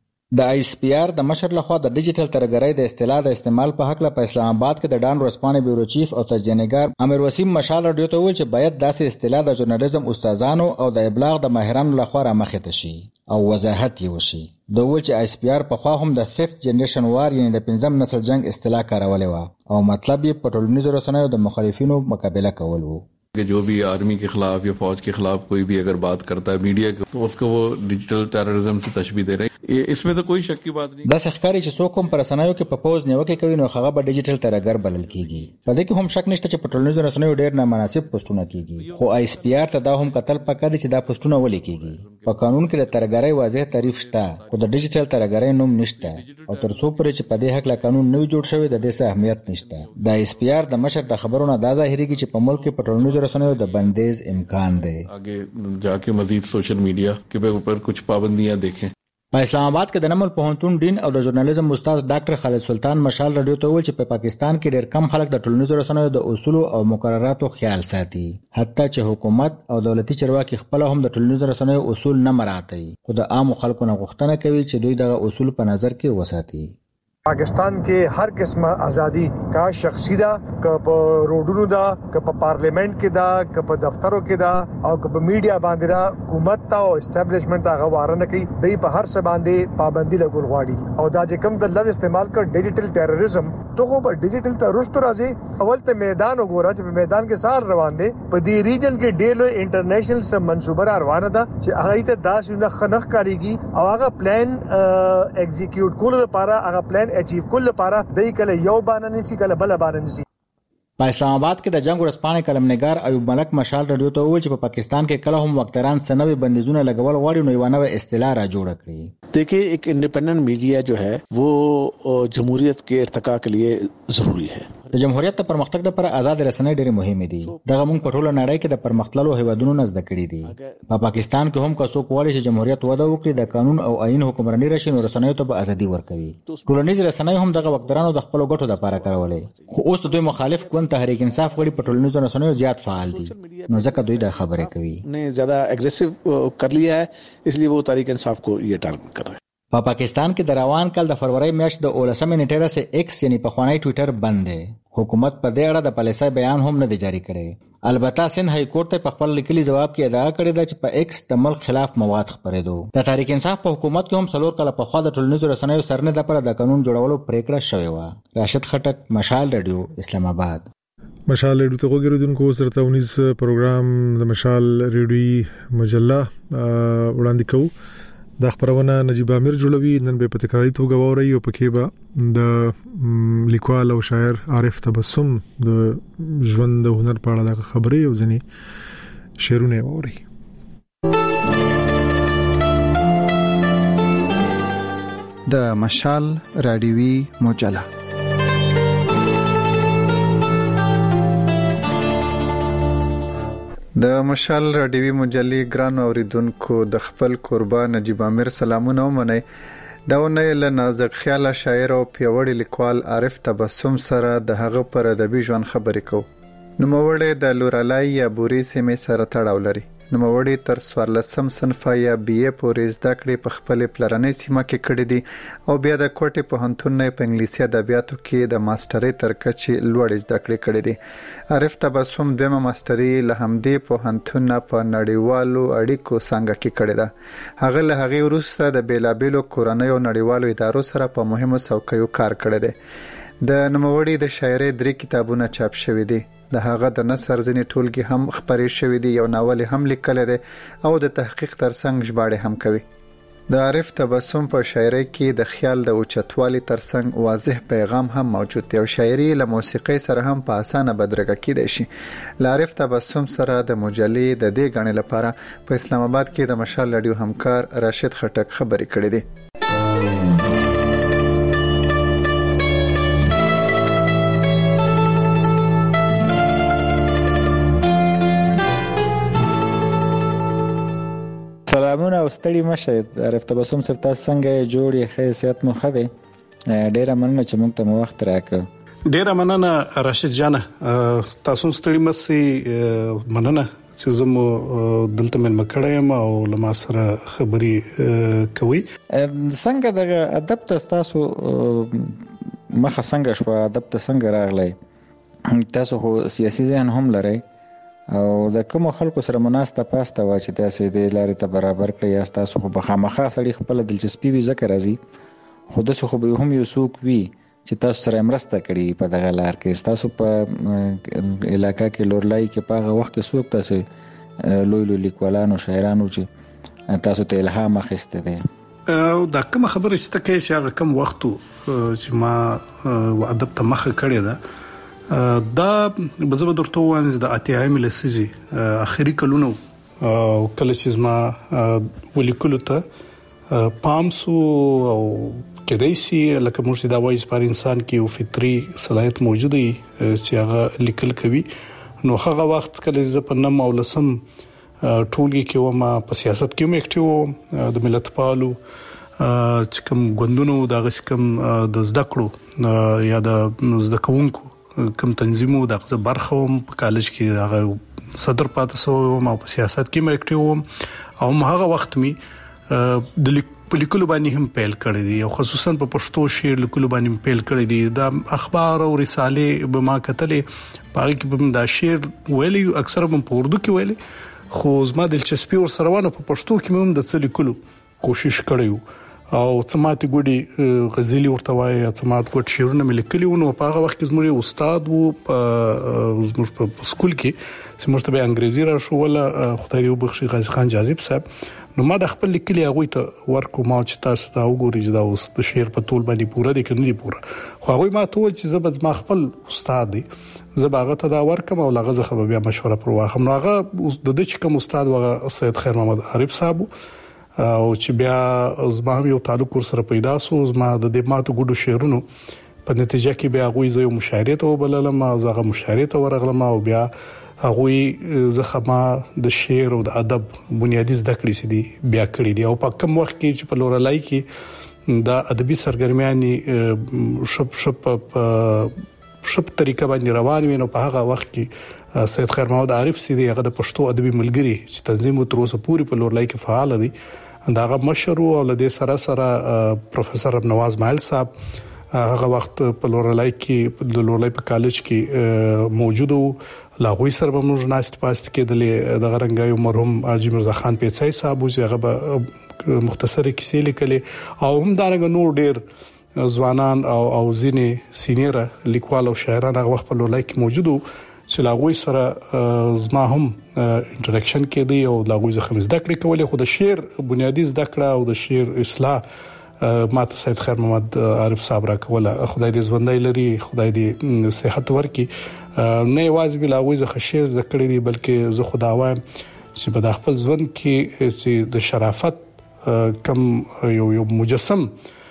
د آی اس پی آر د مشر لخوا د ډیجیټل ترهګرۍ د اصطلاح د استعمال په حق له په اسلام آباد کې د ډان ورسپانې بیورو چیف او تجزیه‌نګار امیر وسیم مشال رادیو ته ویل چې باید داسې اصطلاح د ژورنالیزم استادانو او د ابلاغ د ماهرانو لخوا رامخې ته شي او وضاحت یې وشي. د ویل چې آی اس پی آر په خوا هم د 5th جنریشن وار یعنی د 5م نسل جنگ اصطلاح کارولې و او مطلب یې په ټولنیزو رسنیو د مخالفینو مقابله کول و. कि जो भी आर्मी के खिलाफ या फौज के खिलाफ कोई भी अगर बात करता है मीडिया की तो उसको वो डिजिटल टेररिज्म से तशबीह दे रहे हैं. इसमें तो कोई शक की बात नहीं. دا ښکاری چې څوک هم پر رسنیو کې په پوز نیوکه کوي نو هغه به ډیجیټل ترهګر بلل کیږي. په دې کې هم شک نشته چې په ټولنیزو رسنیو ډېر نامناسب پوسټونه کیږي. خو آی اس پی آر ته دا هم قتل پکړي چې دا پوسټونه ولې کیږي. په قانون کې د ترهګرۍ واضح تعریف شته خو د ډیجیټل ترهګرۍ نوم نشته او تر څو پورې چې په دې حق لا قانون نه جوړ شوی د دې څه اهمیت نشته. د آی اس پی آر د مشر د خبرونو دا ظاهريږي چې په ملک کې په ټولنیزو رسنیو د بندیز امکان دی. आगे जाके मजीद सोशल मीडिया के ऊपर कुछ पाबंदियां देखें. په اسلام آباد کې د نمل پوهنتون ډین او د ژورنالیزم استاد ډاکټر خالد سلطان مشال رادیو ته ویل چې په پاکستان کې ډېر کم خلک د ټولنیزو رسنیو د اصول او مقرراتو خیال ساتي. حتی چې حکومت او دولتي چارواکي خپل هم د ټولنیزو رسنیو اصول نه مراعاتي خو د عام خلکو نه غوښتنه کوي چې دوی دغه اصول په نظر کې وساتي. پاکستان کې هر قسمه ازادي کا شخصي دا ک په روډونو دا ک په پارلیمنت کې دا ک په دفترو کې دا او ک په میډیا باندې دا حکومت تا او اسټابلیشمنت هغه وارنه کوي دوی په هر څه باندې پابندي لګول غواړي او دا چې کوم د لفظ استعمال کړ ډیجیټل ټیرریزم ته په ډیجیټل ترورست راځي اول ته میدان وګوره چې په میدان کې سال روان دي په دې ریجن کې ډېر انټرنیشنل سم منصوبه روانه ده چې هغه ته داس نه خنخ کاریږي او هغه پلان ایگزیکیوټ کول لپاره هغه پلان اچیو کول لپاره دای کله یو باندې نشي کله بل باندې نشي. په اسلام آباد کې د جنگ ورسپانې کلمنګار ایوب ملک مشال رادیو ته ویل چې په پاکستان کې کله هم وکتران سنوي بندیزونه لګول غواړي نو یو نوې اصطلاح را جوړ کړي. देखिए एक इंडिपेंडेंट मीडिया जो है वो जमहूरियत के इर्तिका के लिए ज़रूरी है. د جمهوریت د پرمختګ لپاره آزاد رسنۍ ډېرې مهمې دي. دغه موږ په ټوله نړۍ کې د پرمختللو هیوادونو نه زده کړې دي. په پاکستان کې هم که څوک غواړي چې جمهوریت وده وکړي، د قانون او آئین حکمراني راشي، نو رسنیو ته به ازادي ورکوي. ټولنیز رسنۍ هم دغه وکړانو د خپل ګټو لپاره کارولې، خو اوس دوی مخالف ګوند تحریک انصاف غړي په ټولنیزو رسنیو زیات فعال دي، نو ځکه دوی دا خبره کوي. ने ज्यादा एग्रेसिव कर लिया है, इसलिए वो तहरीक इंसाफ को ये टारगेट कर रहे हैं. په پاکستان کې د روان کال د فروری میاشت د 19 نیټه سره ایکس یعنی په خوانی ټوئیټر بند دی. حکومت په دې اړه د پالیسۍ بیان هم نه دی جاری کړی. البته سند های کورټ ته په خپل لیکلي جواب کې ادعا کړې ده چې په ایکس د ملک خلاف مواد خپرېدو. د تحریک انصاف په حکومت کې هم څلور کاله پخوا د ټولنیزو رسنیو سرنې لپاره د قانون جوړولو پریکړه شوې و. راشد خټک، مشال رادیو، اسلام آباد. مشال ریډیو ته وګورئ سره 19 پروګرام د مشال ریډیو مجله وړاندې کوو. دا خبرونه نجیب امیر جوړوي، نن به په تکراری توګه ووري او پکې به د لیکوال او شاعر عارف تبسم د ژوند د هنر په اړه د خبرې او ځنې شعرونه ووري. د مشال رادیوي مجله د مشال رادیوي مجلې ګران اوریدونکو د خپل قربان نجیب امیر سلامونه ومنئ. دا ونه له نازک خیال شاعر او پیوړی لیکوال عارف تبسم سره د هغه پر ادبي ژوند خبرې کو. نوموړی د لورالای یا بوري سیمې سره تړاو لري. نوموړی تر 14 صنف یا بي اي پورې زده کړې په خپل پلرنۍ سیمه کې کړې دي او بیا د کوټې پوهنتون نه په انګلیسي ادبیاتو کې د ماسترۍ تر کچې لوړې زده کړې کړې دي. عارف تبسم دویمه ماستري له همدې پوهنتون په نړیوالو اړیکو څنګه کې کړې ده. هغه له هغې وروسته د بیلابیلو کورنۍ او نړیوالو ادارو سره په مهمو څوکیو کار کړی دی. د نوموړي د شاعرۍ 3 کتابونه چاپ شوي دي. د هغه د نثر ځینې ټولګي هم خپرې شوي دي، یو ناول هم لیکلی دی او د تحقیق ترڅنګ ژباړې هم کوي. د عارف تبسم په شاعرۍ کې د خیال د اوچتوالي ترڅنګ واضح پیغام هم موجود دی او شاعري له موسیقۍ سره هم په اسانه بدرګه کېدای شي. له عارف تبسم سره د مجلې د دې غاڼې لپاره په اسلام آباد کې د مشال رادیو همکار راشد خټک خبرې کړې دي. سلامونه او ستړي مشه. عارف تبسم سره تاسو څنګه جوړې حیثیت مو خده؟ ډیره مننه چې موږ ته وخت راکړ. ډیره مننه راشد جان، تاسو ستړي مشه. مننه چې زمو دلته من مکړم او لما سره خبري کوي. څنګه د ادب تاسو مخه څنګه شو؟ ادب ته څنګه راغلی؟ تاسو خو سیاسي ذهن هم لرئ او د کوم خلکو سره مناسبه پاسته وا چې تاسو د لارې ته برابر کړی یا تاسو خو به خامخا سړي خپل دلچسپي وي ذکر راځي، خو د څه خو به هم یو څوک وي چې تاسو سره مرسته کړي په دغه لار کې. تاسو په علاقې کې لورلای کې په هغه وخت کې څوک تاسو لوی لیکوالانو شاعرانو چې تاسو ته الهام اخیسته دي؟ او دا کوم خبره چې تکي چې هغه کوم وخت چې ما ادب ته مخه کړی ده، دا بزبه درته وایم د اتیایم لسیزي اخري کلونو کله چې ما ولیکلو ته پامسو او کدیسي لکه مرشد اوایز پر انسان کې یو فطري صلاحیت موجود دی چې هغه لیکل کوي. نو هغه وخت کله چې په نم او لسم ټولګي کې و ما په سیاست کې هم اکټیو د ملت پالو چې کوم غوندونو د غسکم د زده کړو یا د زده کوونکو کوم تنظیمو د غزه برخه هم په کالج کې هغه صدر پاتې سو ما په سیاست کې مې اکټیو او هغه وخت می د لیکلو باندې هم پیل کړی دی او خصوصا په پښتو شعر لیکلو باندې پیل کړی دی. د اخبار او رساله به ما کتلې پاره کې به دا شعر ویلي اکثره په اردو کې ویلي، خو زما دلچسپي ور سره ونه په پښتو کې هم د څه لیکلو کوشش کړی او سماعتي ګډي غزلي ورته وایي سماعت ګډ شعرونه مې لیکلي ونه. په هغه وخت کې زموږ استاد وو زموږ په سکول کې چې مرتبه انګريزي را شو ولا خدای یو بخشي غازی خان جاذب صاحب. نو ما د خپل لیکلي هغه ته ورکو ما چې تاسو ته وګورئ چې دا اوس د شعر په ټول باندې پوره دي کني پوره، خو هغه ما ته چې زبد ما خپل استاد دی زباغه ته دا ورکم او لغه خبر بیا مشوره پر واخم. نو هغه د دې چې کوم استاد وغه سید خیر محمد عارف صاحب او چې بیا زما یو تعلق ور سره پیدا سو. زما د دې ماتو ګډو شعرونو په نتیجه کې بیا غوي زه مشاهده ته وبللم او زغه مشاهده ته ورغلم او بیا غوي زخما د شعر او د ادب بنیادی زده کړې سي دي بیا کړې دي او په کوم وخت کې چې په لورلای کې دا ادبي سرګرمیاني شپ طریقه باندې روان وي نو په هغه وخت کې سید خیر محمد عارف سي دي هغه د پښتو ادبي ملګری چې تنظیم تر اوسه پوری په لورلای کې فعال دي داغه مشر او لدې سره پروفیسور نواز مایل صاحب هغه وخت په لورلای کې د لورلای په کالج کې موجود وو لاغوي سره به موږ ناست پاست کې د غرنګایو مرحوم حاجی مرزا خان پیڅای صاحب چې هغه مختصره کیسې لیکلې او هم دارنګ نور ډېر ځوانان او ځینې سینیر لیکوال او شاعران هغه وخت په لورلای کې موجود وو چې لاغوي سره زما هم انټریکشن کې دی او لاغوي زخم زده کړې کولې خو د شعر بنیادی زده کړه او د شعر اصلاح ماته سید خیر محمد عارف صاحب را کوله خدای دې ژوندۍ لري خدای دې صحت ورکړي نه یوازې بلاغوي زخه شعر زده کړې دي بلکې زه خدا وایم چې په خپل ژوند کې چې د شرافت کم یو مجسم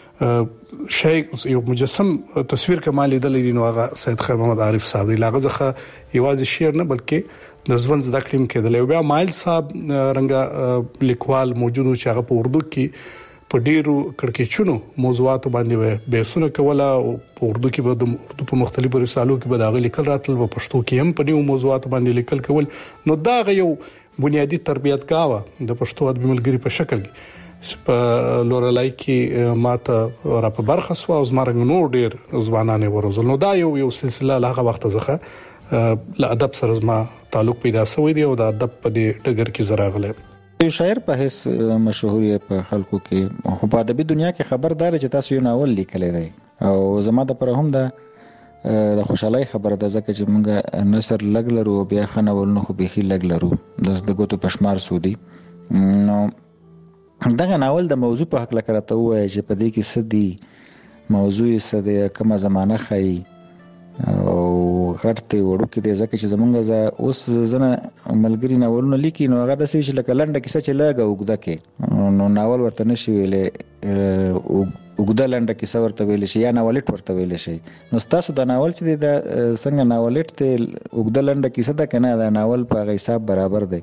یو مجسم تصویر کمال لیدل نو هغه سید خیر محمد عارف صاحب دی لاغه زخه یوازې شعر نه بلکې د ژوند زده کړم کېدل او بیا مایل صاحب رنګا لیکوال موجود چې هغه په اردو کې په ډیرو کړکېچونو موضوعات باندې بحثونه کوله او په اردو کې به د اردو په مختلفو رسالو کې به داغه لیکل راتل په پښتو کې هم په ډیرو موضوعات باندې لیکل کول نو دا یو بنیادی تربیت کاوه د پښتو ادبي ملګری په شکل په لورلای کې ماته را په برخه سو او زمرنګ نور ډیر ځوانانه ورزل نو دا یو سلسله هغه وخت ځخه ل ادب سره زما تعلق پیدا شوی دی او د ادب په دې ټګر کې زراغله یو شاعر په هیڅ مشهوري په خلکو کې په ادبي دنیا کې خبردار چې تاسو یو ناول لیکلی دی او زما د پر هم د خوشحالي خبره ده ځکه چې موږ نثر لګلرو بیا خنول نو خو به هی لګلرو د ګوتو پشمار سودی نو دغه ناول د موضوع په حق لکرته وای چې په دې کې سدي موضوع سده کومه زمانہ خای او غټه وړو کې د ځکه چې زمونږ اوس زنه ملګری ناولونه لیکي نو هغه د څه چې لکه لنډه کیسه چې لاګه وګدا کې نو ناول ورته نشي ویلې وګدا لنډه کیسه ورته ویل شي یا ناولټ ورته ویل شي نو تاسو د ناول چې د څنګه ناولټ ته وګدا لنډه کیسه ده کنه د ناول په حساب برابر دی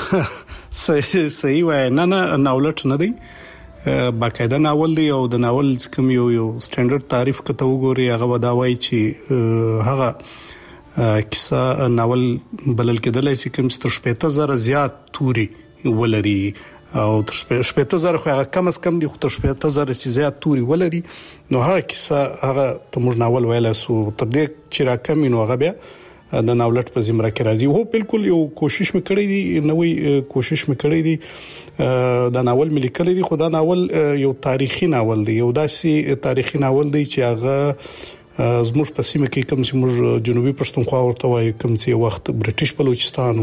صحیح وای نه ناولټ نه دی باقاعده ناول دی او د ناول کوم یو سټانډرډ تعریف کته وګوري هغه وداوي چې هغه کیسه ناول بلل کېدلای چې کوم 15000 زیات توري ولري او 15000 خو هغه کم از کم دی خو 15000 چې زیات توري ولري نو هغه کیسه هغه تمور ناول ویل سو تر دې چې راکم نو هغه بیا د ناولټ په زمره کې راځي هو بالکل یو کوشش مکړی دی نوې کوشش مکړی دی دا ناول ملي کړی دی خدا ناول یو تاریخي ناول دی یو داسې تاریخي ناول دی چې هغه زموږ په سیمه کې کوم چې موږ جنوبي پښتونخوا ورته وایي کوم چې وخت برټیش بلوچستان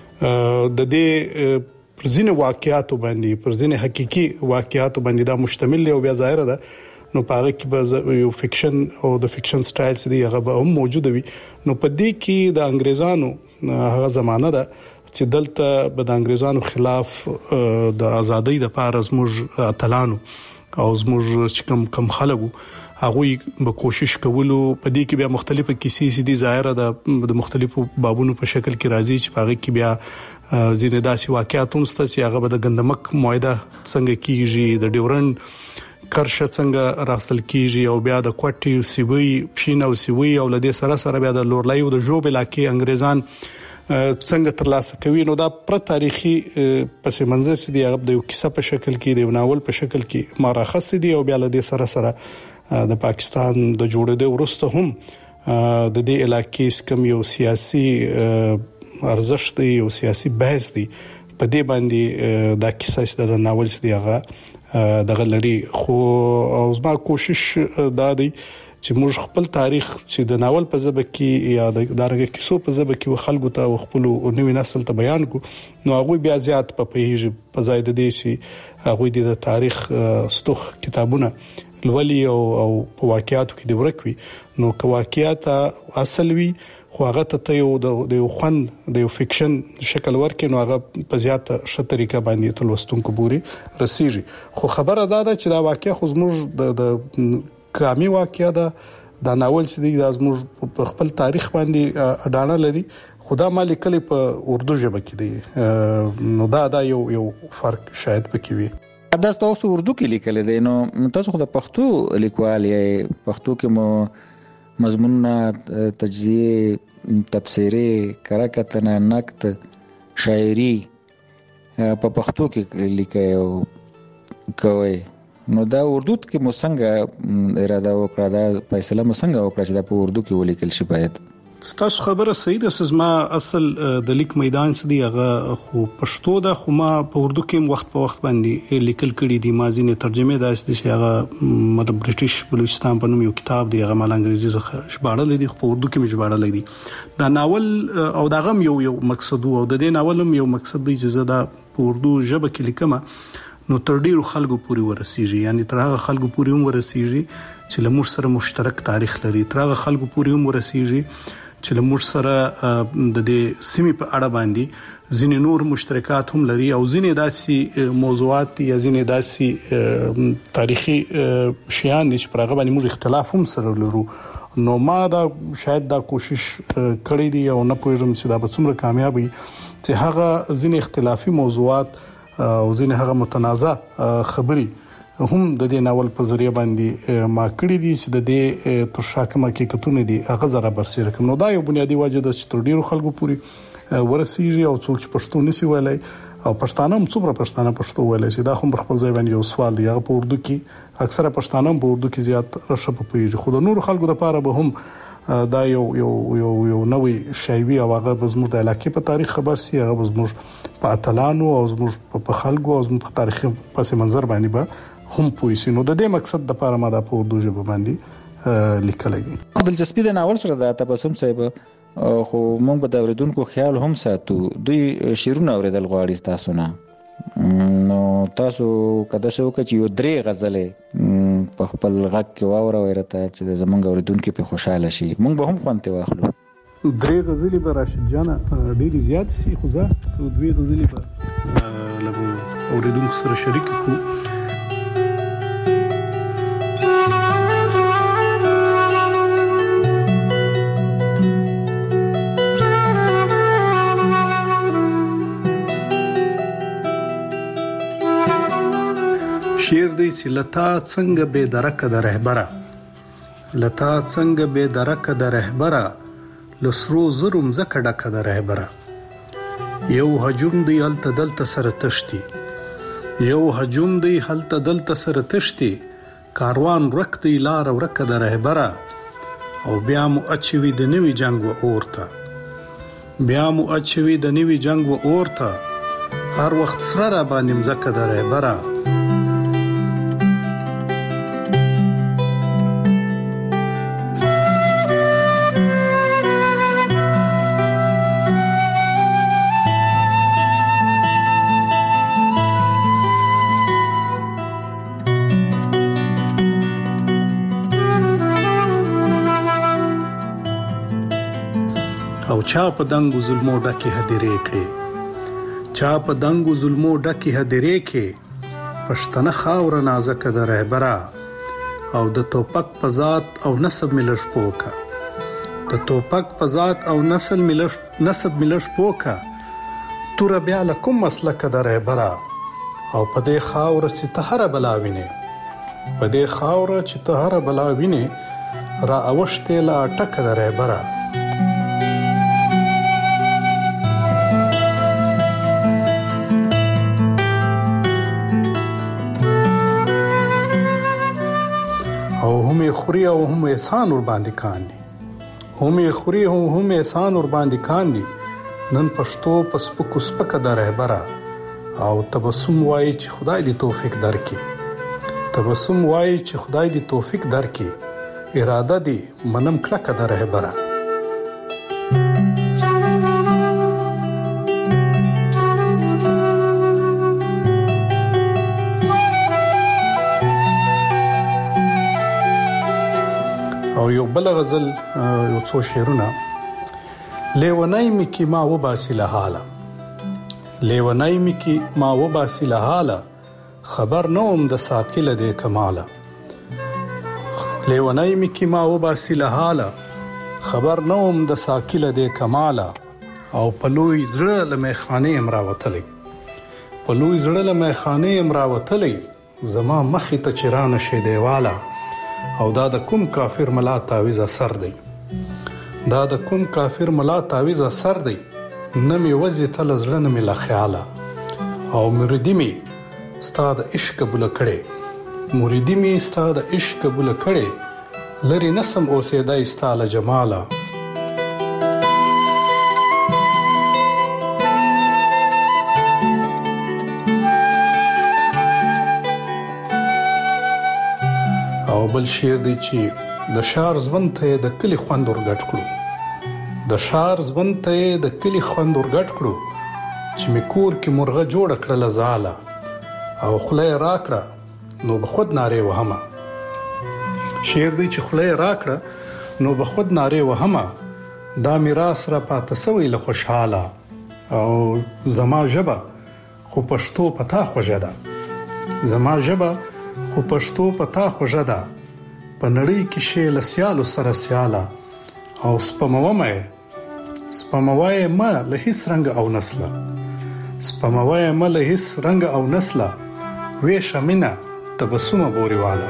د دې پرځینې واقعیات باندې پرځینې حقيقي واقعیات باندې دا مشتمل دی او بیا ظاهر ده نو پاره کې به یو فکشن او د فکشن سټایل سړي هغه به هم موجود وي نو په دې کې د انګريزانو هغه زمانہ ده چې دلته به د انګريزانو خلاف د ازادۍ د پاره زموږ اتلانو او زموږ کم خلکو هغه به کوشش کولو په دې کې بیا مختلفه کیسې سړي ظاهر ده د مختلفو بابونو په شکل کې راځي چې پاره کې بیا زینه داسي واقعیت هم ست چې هغه به د ګندمک معاهده څنګه کیږي د ډیورند کرشه څنګه راستل کیږي او بیا د کوټي سیوی پښین او سیوی او لدې سره بیا د لورلای او د جوب علاقې انګريزان څنګه ترلاسه کوي نو دا پر تاریخي پس منظر چې دی هغه د یو کیسه په شکل کې دی ناول په شکل کې ماراخص دی او بیا لدې سره د پاکستان د جوړېدو وروسته هم د دې علاقې کم یو سیاسي ارزښت دی او سیاسي بحث دی په دې باندې دا کیسه د ناول چې دی هغه دغه لري خو او زما کوشش دا دی چې موږ خپل تاریخ چې د ناول په ژبه کې یا د دارنګ کیسو په ژبه کې خلکو ته خپل نوې نسل ته بیان کو نو هغه بیا زیات په پیژ په ځای د دې چې هغه د تاریخ ستوخ کتابونه لولي او په واقعیاتو کې د ورکوي نو که واقعیت اصل وي خو هغه ته یو د خوند د یو فکشن شکل ورکې نو هغه په زیاته ښه طریقه باندې تلوستونکو پورې رسیږي خو خبره ده چې دا واقعیا خو زموږ د کامي واقعیا ده دا ناول چې دی د زموږ په خپل تاریخ باندې اډانه لري، خدا مالک کلی په اردو ژبه کې دی، نو دا یو فرق شاید پکې وي. دا تاسو اردو کې لیکل دي، نو تاسو خو د پښتو لیکوال یې، پښتو کې مو مضمونونه، تجزیه، تفسیری، کرکتنه، نقد، شاعری په پښتو کې لیکي او کوي. نو دا اردو کې مو څنګه اراده وکړه، دا فیصله مو څنګه وکړه چې دا په اردو کې ولیکل شي؟ باید ستاسو خبره صحیح ده، زما اصل د لیک میدان سدي هغه خو پښتو ده، خو ما په اردو کې وخت په وخت باندې لیکل کړي دي. ما ځینې ترجمه داسې دي چې هغه مطلب برټیش بلوچستان په نوم یو کتاب دی، هغه مال انګریزي څخه ژباړل دي، خو په اردو کې مې ژباړل دي. دا ناول او دا غم یو مقصد او د دې ناول یو مقصد دی چې زه دا په اردو ژبه کې لیکم، نو تر ډیرو خلکو پورې ورسیږي، یعنی تر هغه خلکو پورې هم ورسیږي چې له موږ سره مشترک تاریخ لري، تر هغه خلکو پورې هم ورسیږي چې له موږ سره د دې سیمې په اړه باندې ځینې نور مشترکات هم لري، او ځینې داسې موضوعات یا ځینې داسې تاریخي شیان دي چې پر هغه باندې موږ اختلاف هم سره لرو. نو ما دا شاید دا کوشش کړی دی او نه پوهیږم چې دا به څومره کامیاب وي چې هغه ځینې اختلافي موضوعات او ځینې هغه متنازع خبري هم د دې ناول په ذریعہ باندې ما کړی دي چې د دې تر شاکمه حقیقتونه دي هغه زره برسېره کوم. نو دا یو بنیادی وجه ده چې تر ډیرو خلکو پورې ورسیږي، او څوک چې پښتو نسی ویلای او پښتانه هم څومره پښتانه پښتو ویلای شي، دا خو په خپل ځای باندې یو سوال دی. هغه په اردو کې اکثره پښتانه په اردو کې زیات رشه په پیږي، خو د نورو خلکو لپاره به هم دا یو نوې شایوي او هغه زموږ د علاقې په تاریخ خبر سي، هغه زموږ په اتلانو او زموږ په خلکو او زموږ په تاریخي پس منظر باندې به هم پوي سي. نو د دې مقصد د لپاره ما د په اردو ژبه باندې لیکلای دي. دلچسپي د ناول سره د تبسم صاحب، خو موږ به د اوریدونکو خیال هم ساتو، دوی شعرونه اوریدل غواړي تاسو نه، نو تاسو کده شو چې یو درې غزلې په خپل غږ کې واوروي راته چې زمونږ اوریدونکو په خوشاله شي، موږ به هم خوانته واخلو. درې غزلې به راشد جان ډېری زیات سي، خو زه دوه غزلې به لږ اوریدونکو سره شریک کو. شعر دی چې لتا څنګه به درکه د رهبره، لتا څنګه به درکه د رهبره، لسرو زرم زکه ډکه د رهبره. یو هجوم دی هلته دلته سره تشتي، یو هجوم دی هلته دلته سره تشتي، کاروان ورک دی لار ورکه د رهبره. او بیا مو اچوي د نوي جنگ و اورته، بیا مو اچوي د نوي جنگ و اورته، هر وخت سره را باندې مزکه د رهبره. او چا په دنګو ظلمو ډکه هدیرې کړې، چا په دنګو ظلمو ډکه هدیرې کې، پښتنه خاور نازک د رهبره. او د توپک په ذات او نسب ملش پوکا، د توپک په ذات او نسب ملش پوکا، تور بیا لکم مسلک د رهبره. او په دې خاور چې تهره بلاوینه، په دې خاور چې تهره بلاوینه، را اوشته لا ټک د رهبره. خوري او هم احسان ور باندې کاندي، هم خوري او هم احسان ور باندې کاندي. نن پښتو پس په سپکه د رهبره. او تبسم وای چې خدای دې توفیق درکړي، تبسم وای چې خدای دې توفیق درکړي، اراده دې منم کلکه د رهبره. او یو بل غزل یو څو شعرونه. لیونای می کی ما و باسی لحاله، لیونای می کی ما و باسی لحاله، خبر نوم د ساقل د کماله. لیونای می کی ما و باسیله حاله خبر نوم د ساکله د کماله او پلوی زړه لمه خانه امراوتلې پلوی زړه لمه خانه امراوتلې زما مخې ته چرانه شه دیواله او دا د کوم کافر ملا تعویز اثر دی دا د کوم کافر ملا تعویز اثر دی نمی وزي تل زړه نمی لا خیاله او مریدی می ستاد عشق بل کړي مریدی می ستاد عشق بل کړي لری نسم اوسېدای ستاله جماله او بل شعر دی چې د شار ځوند ته د کلی خوند ورګټ کړو د شار ځوند ته د کلی خوند ورګټ کړو چې می کور کې مرغه جوړ کړل زاله او خله راکړه نو به خود ناره وهمه شعر دی چې خله راکړه نو به خود ناره وهمه دا میراث را پاتې سوی له خوشاله او زما ژبه خو پښتو پتا خوږه ده زما ژبه خو پښتو پتا خوږه ده په نړۍ کې شی لسیالو سره سیاله او سپموي ما له هیڅ رنگ او نسله سپموي ما له هیڅ رنگ او نسله وې شمینا تبسمه بوريواله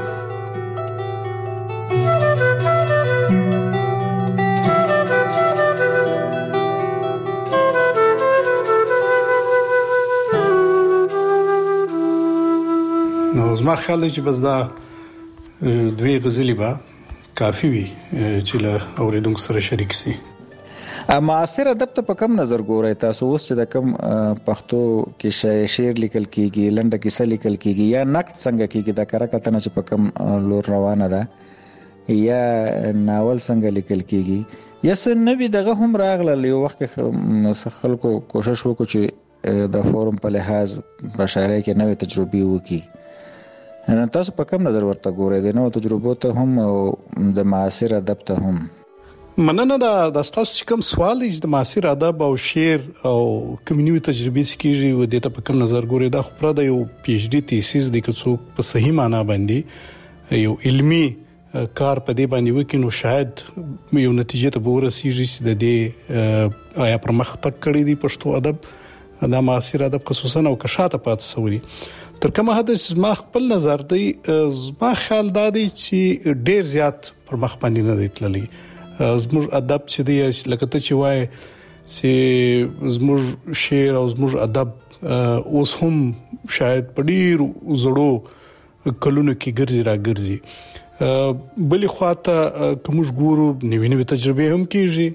نو زما خیال دی چې بس دا دوی غزلې به کافی وي چې له اوریدونکو سره شریک سي. معاصر ادب ته په کم نظر ګورئ تاسو اوس چې د کم پښتو کې شعر لیکل کیږي لنډه کیسه لیکل کیږي یا نقد څنګه کیږي دا کار کتنه چې په کم لور روانه ده یا ناول څنګه لیکل کیږي یا څه نوې دغه هم راغله یو وخت خلکو کوشش وکړو چې د فورم په لحاظ په شاعرۍ کې نوې تجربې وکړي. تاسو په کوم نظر ورته ګورئ د نوو تجربو ته هم او د معاصر ادب ته هم؟ مننه دا تاسو چې کوم سوال دی د معاصر ادب او شعر او کمیونټي تجربې سکیږي و د ته په کوم نظر ګورئ دا خبره د یو پی ایچ ډي تیسیس د کڅو په صحیح معنی باندې یو علمی کار په دې باندې وکینو شاید یو نتیجه ته ورسیږي چې د دې آیا پرمختګ کړی دی پښتو ادب دا معاصر ادب خصوصا او کشاته پات سوري تر کومه حد ما خپل نظر دی ما خیال دادی چې ډیر زیات پر مخ باندې نه دی تللی زموږ ادب چې دی لکه ته چې وای چې زموږ شعر او زموږ ادب اوس هم شاید په ډیر زړو کلونو کې ګرځي را ګرځي بلې خواته کوم ګورو نوې تجربې هم کیږي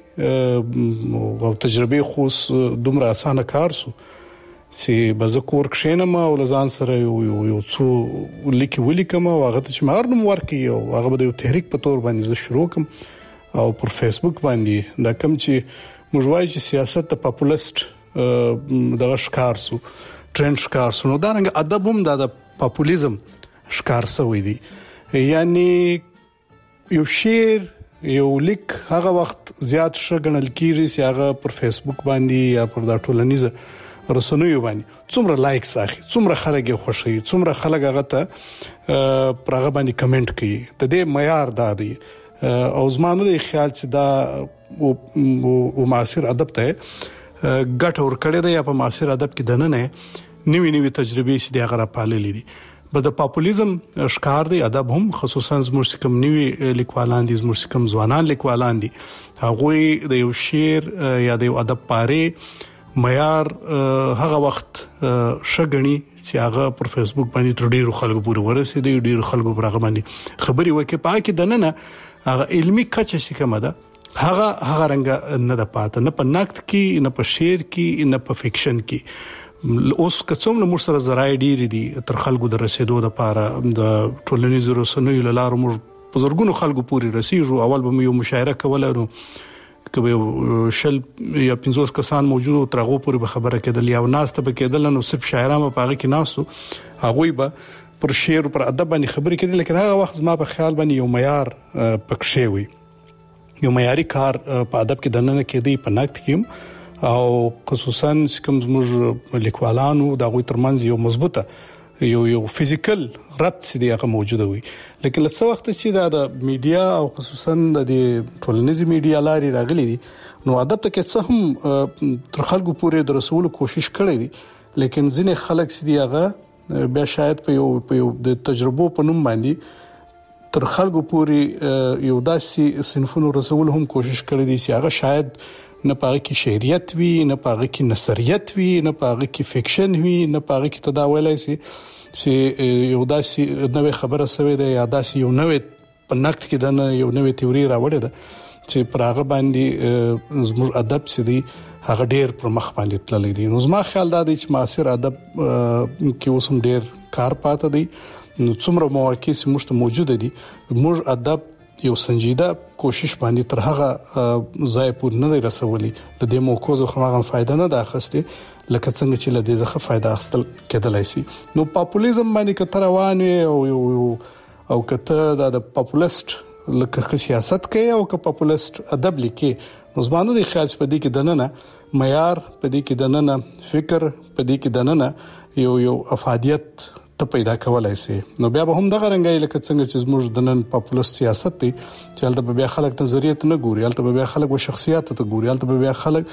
او تجربې خو دومره اسانه کار سو چې بزکور کښینم او لزان سره یو څو ولیکم او هغه چې مارنم ورکی او هغه د یو تحریک په تور باندې ز شروع کوم او پر فیسبوک باندې دا کوم چې موږ وایو چې سیاست ته پاپولیست دغه ښکار سو ټرند ښکار سو نو دا رنګ ادب هم د پاپولیزم ښکار سوی دی یعنی یو شعر یو لیک هغه وخت زیات شګنل کیږي چې هغه پر فیسبوک باندې یا پر دا ټولنیزه رسنیو باندې څومره لایکس اخی څومره خلک خوشي څومره خلک هغه ته پرغه باندې کمنټ کوي د دې معیار دادی او زمانه خیال چې دا او معاصر ادب ته ګټ اور کړی دی یا په معاصر ادب کې دنه نه نوې تجربې چې د غره پاللې دي بده پاپولیزم ښکار دی ادب هم خصوصا زموږ کوم نوې لیکوالان دي زموږ کوم ځوانان لیکوالان دي هغه د یو شعر یا د یو ادب پاره معیار هغه وخت شګنی چې هغه پر فیسبوک باندې تر ډیرو خلکو پورې ورسېدي ډیرو خلکو پر هغه باندې خبري وکړي پاکي دنه هغه علمي کچه چې کومه ده هغه رنګ نه ده پاته نه په نقد کې نه په شعر کې نه په فکشن کې اوس کوم نو سره زراي ډیر دي تر خلکو د رسیدو لپاره د ټولنیزو رسنیو لاره موږ بزرګونو خلکو پورې رسیدو اول به یو مشاعره کوله نو کبه شل یا 50 کسان موجود ترغو پورې به خبره کېدل یا ناس ته به کېدل نو صرف شاعرانو په هغه کې ناسو هغه به پر شعر پر ادب باندې خبرې کېدل لیکن هغه وخت ما په خیال باندې یو معیار پکښې وي یو معیاري کار په ادب کې دننه کېدی په نقد کې او خصوصا کوم زموږ لیکوالانو دا غوي ترمنځ یو مضبوطه یو فزیکل ربط چې هغه موجوده وي. لکه لڅ وخت چې د میډیا او خصوصا د ټولنیزي میډیا لاري راغلي دي نو ادب ته کې څه هم تر خلکو پورې د رسول کوشش کړي دي، لیکن ځینې خلک چې هغه بیا شاید په یو د تجربو په نوم باندې تر خلکو پورې یو داسې صنفونو رسول هم کوشش کړي دي چې هغه شاید نه پاره کې شعریت وي، نه پاره کې نثریت وي، نه پاره کې فکشن وي، نه پاره کې تداولای سي چې یو داسې نوې خبره سوي ده یا داسې یو نوې په نقد کې د یو نوې تیوري راوړې ده چې پراغه باندې زموږ ادب سدي هغه ډېر پر مخ باندې تللی دي. نو زما خیال دا دی چې معاصر ادب کې اوس هم ډېر کار پاتې دی. نو څومره مواقع چې موږ ته موجود دي موږ ادب یو سنجیده کوشش باندې تر هغه ځای پور نه رسولي، د دې موکو زه خو هغه فائدہ نه د اخستې لکه څنګه چې له دې ځخه فائدہ اخستل کېدلای شي. نو پاپولیزم باندې کتر روان وي او کته د پاپولیست لکه سیاست کوي او که پاپولیست ادب لیکي نو زمانه د خیال په دې کې دننه معیار په دې کې دننه فکر په دې کې دننه یو افادیت ته پیدا کولای شي. نو بیا به هم دغه رنګای لکه څنګه چې زموږ د نن پاپولیست سیاست دی چې هلته بیا خلک نظریات نه ګوري، هلته بیا خلک و شخصیت ته ګوري، هلته بیا خلک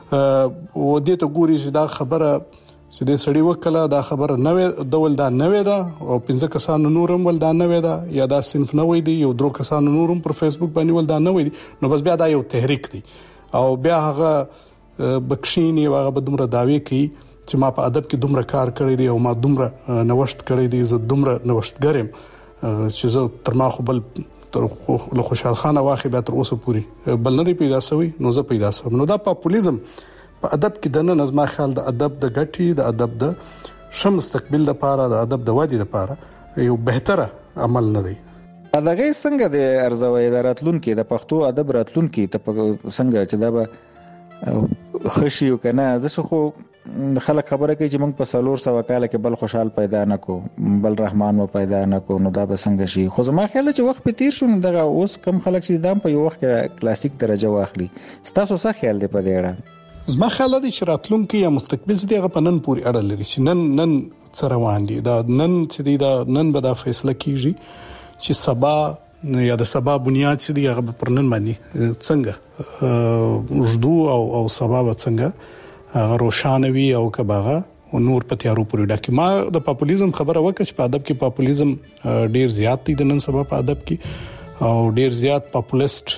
و دې ته ګوري چې دا خبره چې د سړی وکړه دا خبره نوې ډول دا نوې ده او 15 کسان نورم ول دا نوې ده یا دا صنف نوې دی یو درو کسان نورم پر فیسبوک باندې ول دا نوې دي. نو بس بیا دا یو تحریک دی او بیا هغه بکشینی هغه بدومره داوی کوي چې ما په ادب کې دومره کار کړی دی او ما دومره نوښت کړی دی، زه دومره نوښتګر یم چې زه تر ما خو بل تر له خوشحال خان واخی به تر اوسه پوری بل نه پیدا شوی نو زه پیدا شوم. نو دا پاپولیزم په ادب کې د نن نظم خیال د ادب د غټي د ادب د شم مستقبل لپاره د ادب د وادي لپاره یو بهتره عمل نه دی. دغه څنګه د ارزوي اداراتلون کې د پښتو ادب راتلون کې ته څنګه چې دا به خشي او کنه زه خو خلک خبره کوي چې موږ په 400 کال کې بل خوشحال پیدا نکو بل رحمان مو پیدا نکو نو دا به څنګه شي. خو زما خیال چې وخت په تیر شو دغه اوس کم خلک چې دام په یو وخت کې کلاسیک درجه واخلي. تاسو څه خیال دی په دې اړه؟ زما خیال دی چې راتلونکي یا مستقبل څه دی په نن پورې اړه لري چې نن څه روان دي دا نن چې دی دا نن به دا فیصله کیږي چې سبا یا د سبا بنیاد چې دی هغه پر نن باندې څنګه وجدو او سبا څنګه هغه روشانوي او کباغه او نور په تیارو پورې ډکه. ما د پاپولیزم خبره وکړه چې په ادب کې پاپولیزم ډیر زیات دی د نن سبا په ادب کې او ډیر زیات پاپولیست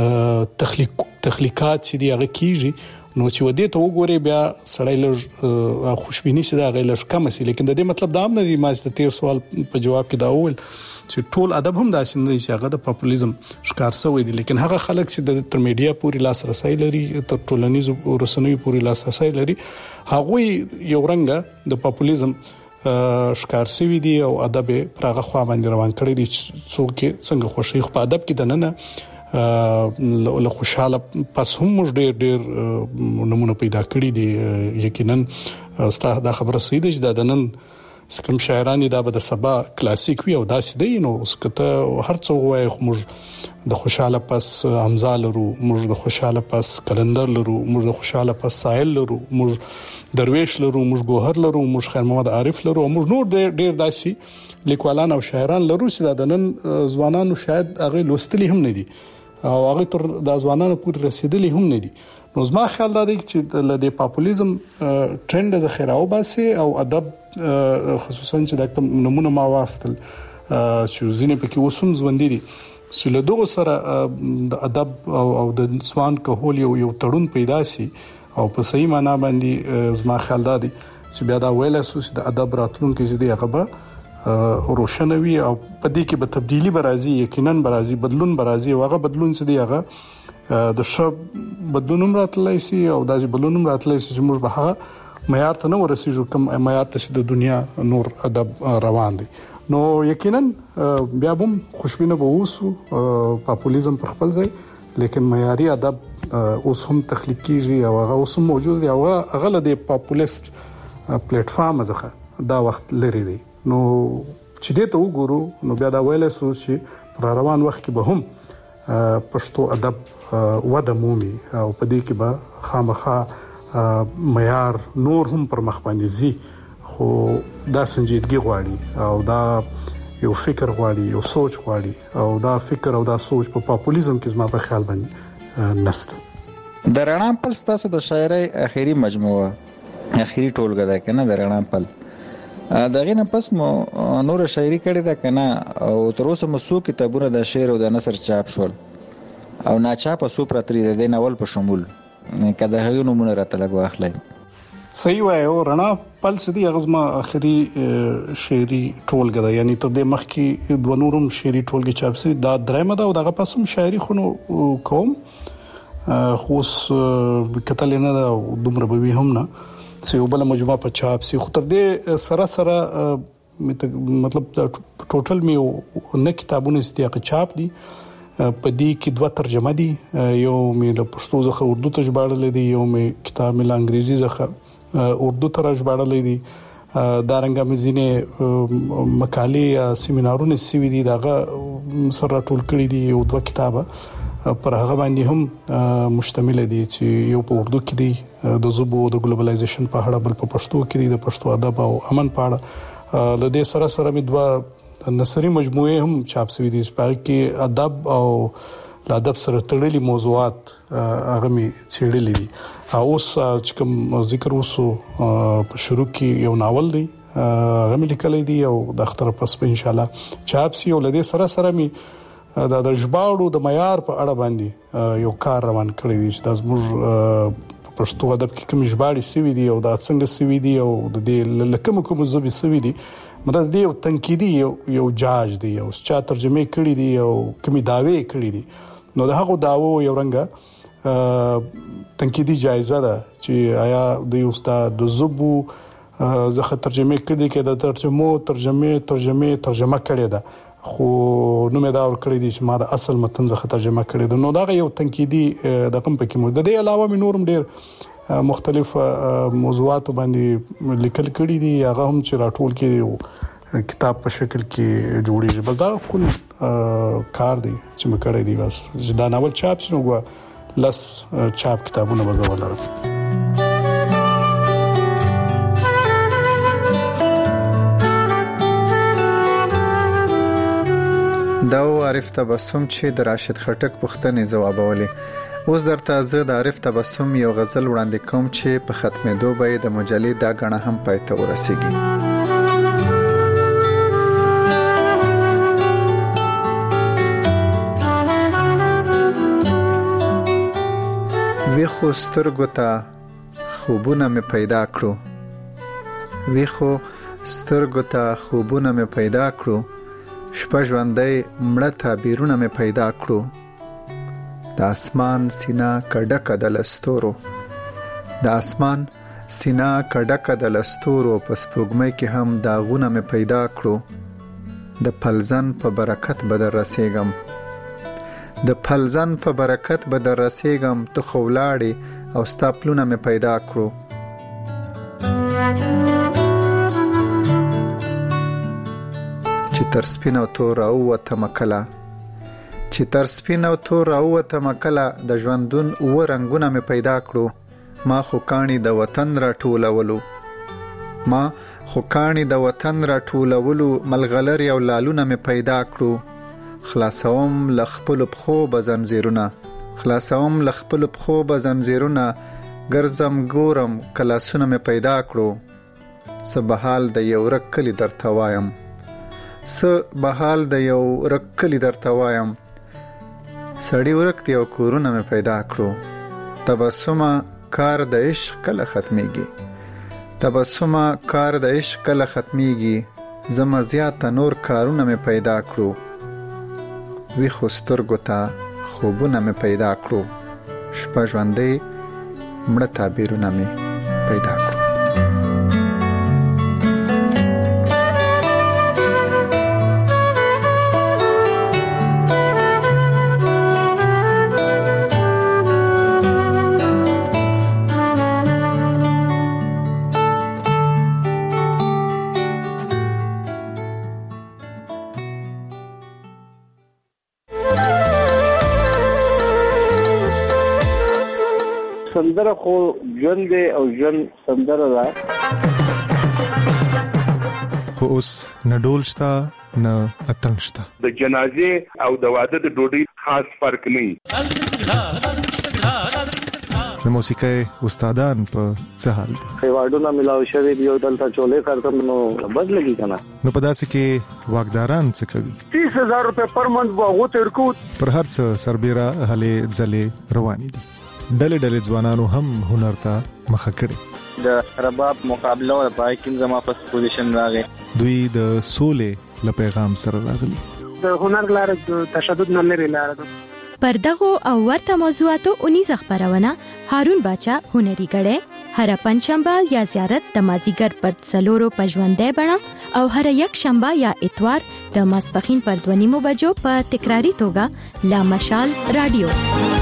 تخلیقات چې دی هغه کیږي. نو چې ودې ته وګوري بیا سړی له خوشبيني چې دا غیلش کم سي، لیکن د دې مطلب دا هم نه دی ما ست تیر سوال په جواب کې دا وول چې ټول ادب هم داسې نه دی چې هغه د پاپولیزم ښکار شوی دی، لیکن هغه خلک چې د تر میډیا پورې لاسرسي لري تر ټولنیزو رسنیو پورې لاسرسي لري هغه یو رنګ د پاپولیزم ښکار شوی دی او ادب پرغه خوا باندې روان کړی دی څوک څنګه خوشي په ادب کې دننه له خوشاله پس هم ډېر نمونه پیدا کړی دي. یقینا ستاسو دا خبره صحیح ده چې دا نن کوم شاعران دا به د سبا کلاسیک وي او داسې دی. نو سکته هر څو وایي موږ د خوشاله پس حمزه لرو، موږ د خوشاله پس کلندر لرو، موږ د خوشاله پس ساحل لرو، موږ درویش لرو، موږ ګوهر لرو، موږ خیر محمد عارف لرو، موږ نور ډېر داسې لیکوالان او شاعران لرو چې د نن ځوانانو شاید هغه لوستلي هم نه دي او هغه تر د ځوانانو پورې رسیدلی هم نه دي. نو زما خیال دا دی چې د پاپولیزم ټرند د خیراو باسي او ادب خصوصا چې د نمونه ما واستل چې ځینې پکې وسوم ځوندې دي چې له دغه سره د ادب او د ځوان کهول یو تړون پیدا سي او په صحیح معنا باندې زما خیال دا دی چې بیا دا ویل اساس د ادب راتلونکو چې دی هغه روشنوي او په دې کې به تبدیلی برازي یقینا برازي بدلون برازي او هغه بدلون څه دی هغه د شب بدلون راتلای شي او د بدلون راتلای شي چې موږ به هغه معیار ته نه ورسېږو کوم معیار ته د دنیا نور ادب روان دي. نو یقینا بیا هم خوشبینه به وسو پاپولیزم پر خپل ځای، لیکن معیاري ادب اوس هم تخلیق کیږي او هغه اوس هم موجود دی او هغه د پاپولیست پلیټ فارم ځخه دا وخت لري دی. نو چې دې ته وګورو نو بیا دا ویل سو چې پر روان وخت کې به هم پښتو ادب وده مومي او په دې کې به خامخا معیار نور هم پر مخ باندې زی خو دا سنجیدګي غواړي او دا یو فکر غواړي یو سوچ غواړي او دا فکر او دا سوچ په پاپولیزم کې زما په خیال باندې نشته. د رڼا پل ستاسو د شاعرۍ اخیری مجموعه اخیری ټولګه ده کنه د رڼا پل دغه نه پس مو نور شاعري کړې ده کنه او تر اوسه مو څو کتابونه د شعر او د نثر چاپ شول او ناچاپه سو پرتري د ناول په شمول کده هغه نمونه راته لګو اخلي. صحیح وایو رڼا پل سدي غزما اخري شعري ټولګه ده یعنی تر دې مخکې د نورم شعري ټولګه چاپ سي دا درېمه ده او دغه پسوم شاعري خونو کوم خوس کتل نه ده دومره به هم نه څه بل مجموعه په چاپ سي خو تر دې سره مطلب ټوټل میو نه کتابونه استیاق چاپ دي په دې کې دوه ترجمه دي یو مې له پښتو څخه اردو ته ژباړل دي یو مې کتاب مې له انګریزي څخه اردو ته ژباړل دي دا رنګه مزینه مقالې یا سیمینارونه سوي دي داغه سره ټول کړی دي یو دوه کتابه پر هغه باندې هم مشتمل دي چې یو په اردو کې دي د زبو د ګلوبلایزیشن په اړه بل په پښتو کې دي د پښتو ادب او امن په اړه د دې سره مې دوه نثري مجموعه هم چاپ شوې دي چې کې ادب او ادب سره تړلي موضوعات هغه می څېړلې دي. اوس چې کوم ذکر وسو په شروع کې یو ناول دی هغه می لیکل دي او د اختر پس په ان شاء الله چاپ شي او لدې سره می د ژباړو د معیار په اړه باندې یو کار روان کړی دی چې د زموږ پښتو ادب کې کوم ژباړې سوي دي او دا څنګه سوي دي او د دې لکه کوم زبې سوي دي مطلب دی یو تنقیدي یو جاج دی او چا ترجمه کړی دي او کومي داوی کړی دي نو د هغه داوو یو رنګه تنقیدي جایزه ده چې آیا د استاد د زبو زخه ترجمه کړی کې د ترجمه کړی ده خو نو مې دا ور کړی دي چې ما د اصل متن څخه ترجمه کړی ده نو دا یو تنقیدي د کوم پکې مو د دې علاوه مې نورم ډېر مختلف موضوعات باندې لیکل کړي دي هغه هم چې راټول کړي کتاب په شکل کې جوړیږي بل دا کول کار دی چې مې کړی دی بس دا ناول چاپ شنو غوا لس چاپ کتابونه به ولرم. دا عارف تبسم چې د راشد خټک پوښتنې ځوابولې اوس درته زه د عارف تبسم یو غزل وړاندې کوم چې په ختمېدو به د مجلې دا غڼه هم پای ته ورسیږي. ویخو سترګو ته خوبونه مې پیدا کړو ویخو سترګو ته خوبونه مې پیدا کړو شپه ژوندۍ مړه تعبیرونه مې پیدا کړو د اسمان سینا کډکه د لستورو د اسمان سینا کډکه د لستورو په سپوږمۍ کې هم داغونه مې پیدا کړو د پلزن په برکت به در رسیږم د پلزن په برکت به در رسیږم ته خو ولاړې او ستا پلونه مې پیدا کړو چې تر سپین او تور راووته مکله چې تر سپین او تور راووته مکله د ژوندون اوه رنګونه مې پیدا کړو ما خو کاڼي د وطن راټولولو ما خو کاڼي د وطن راټولولو ملغلرې او لالونه مې پیدا کړو خلاصوم له خپلو پښو به زنځیرونه خلاصوم له خپلو پښو به زنځیرونه ګرځم ګورم کلاسونه مې پیدا کړو څه بحال د یو ورک کلي درته وایم څه بحال د یو ورک کلي درته وایم سړی ورک دی او کورونه مې پیدا کړو تبسمه کار د عشق کله ختمیږي تبسمه کار د عشق کله ختمیږي زما زیاته نور کارونه مې پیدا کړو ویخو سترګو ته خوبونه مې پیدا کړو شپه ژوندۍ مړه تعبیرونه مې پیدا کړو. سندره خو ژوند دی او ژوند سندره ده خو اوس نه ډول شته نه اتنګ شته. د جنازې او د واده د ډوډۍ خاص فرق نه. د موسیقۍ استادان په څه حال دي؟ ایوارډونه ملاو شوی دی او دلته چولې کارته نو بد لګی کنه. نو په داسې کې واګداران څه کوي؟ 30000 روپے پر منث وغو ترکو پر هر څه سربېره هلې ځلې روانې دي. ډلې ځوانانو هم هنر ته مخه کړي. د رباب مقابله او پای کې زما په پوزیشن راغی. دوی د سولې له پیغام سره راغلي. د هنر لار د تشدد نه لري لار ده. پر دغه او ورته موضوعاتو 19 خبرونه هارون باچا هنري غړې هر پنځشنبه یا زیارت د مازیګر پر څلورو پژوندې بڼه او هر یک شنبه یا اتوار د ماسپخین پر 2:30 بجو په تکراری توګه لا مشال رادیو.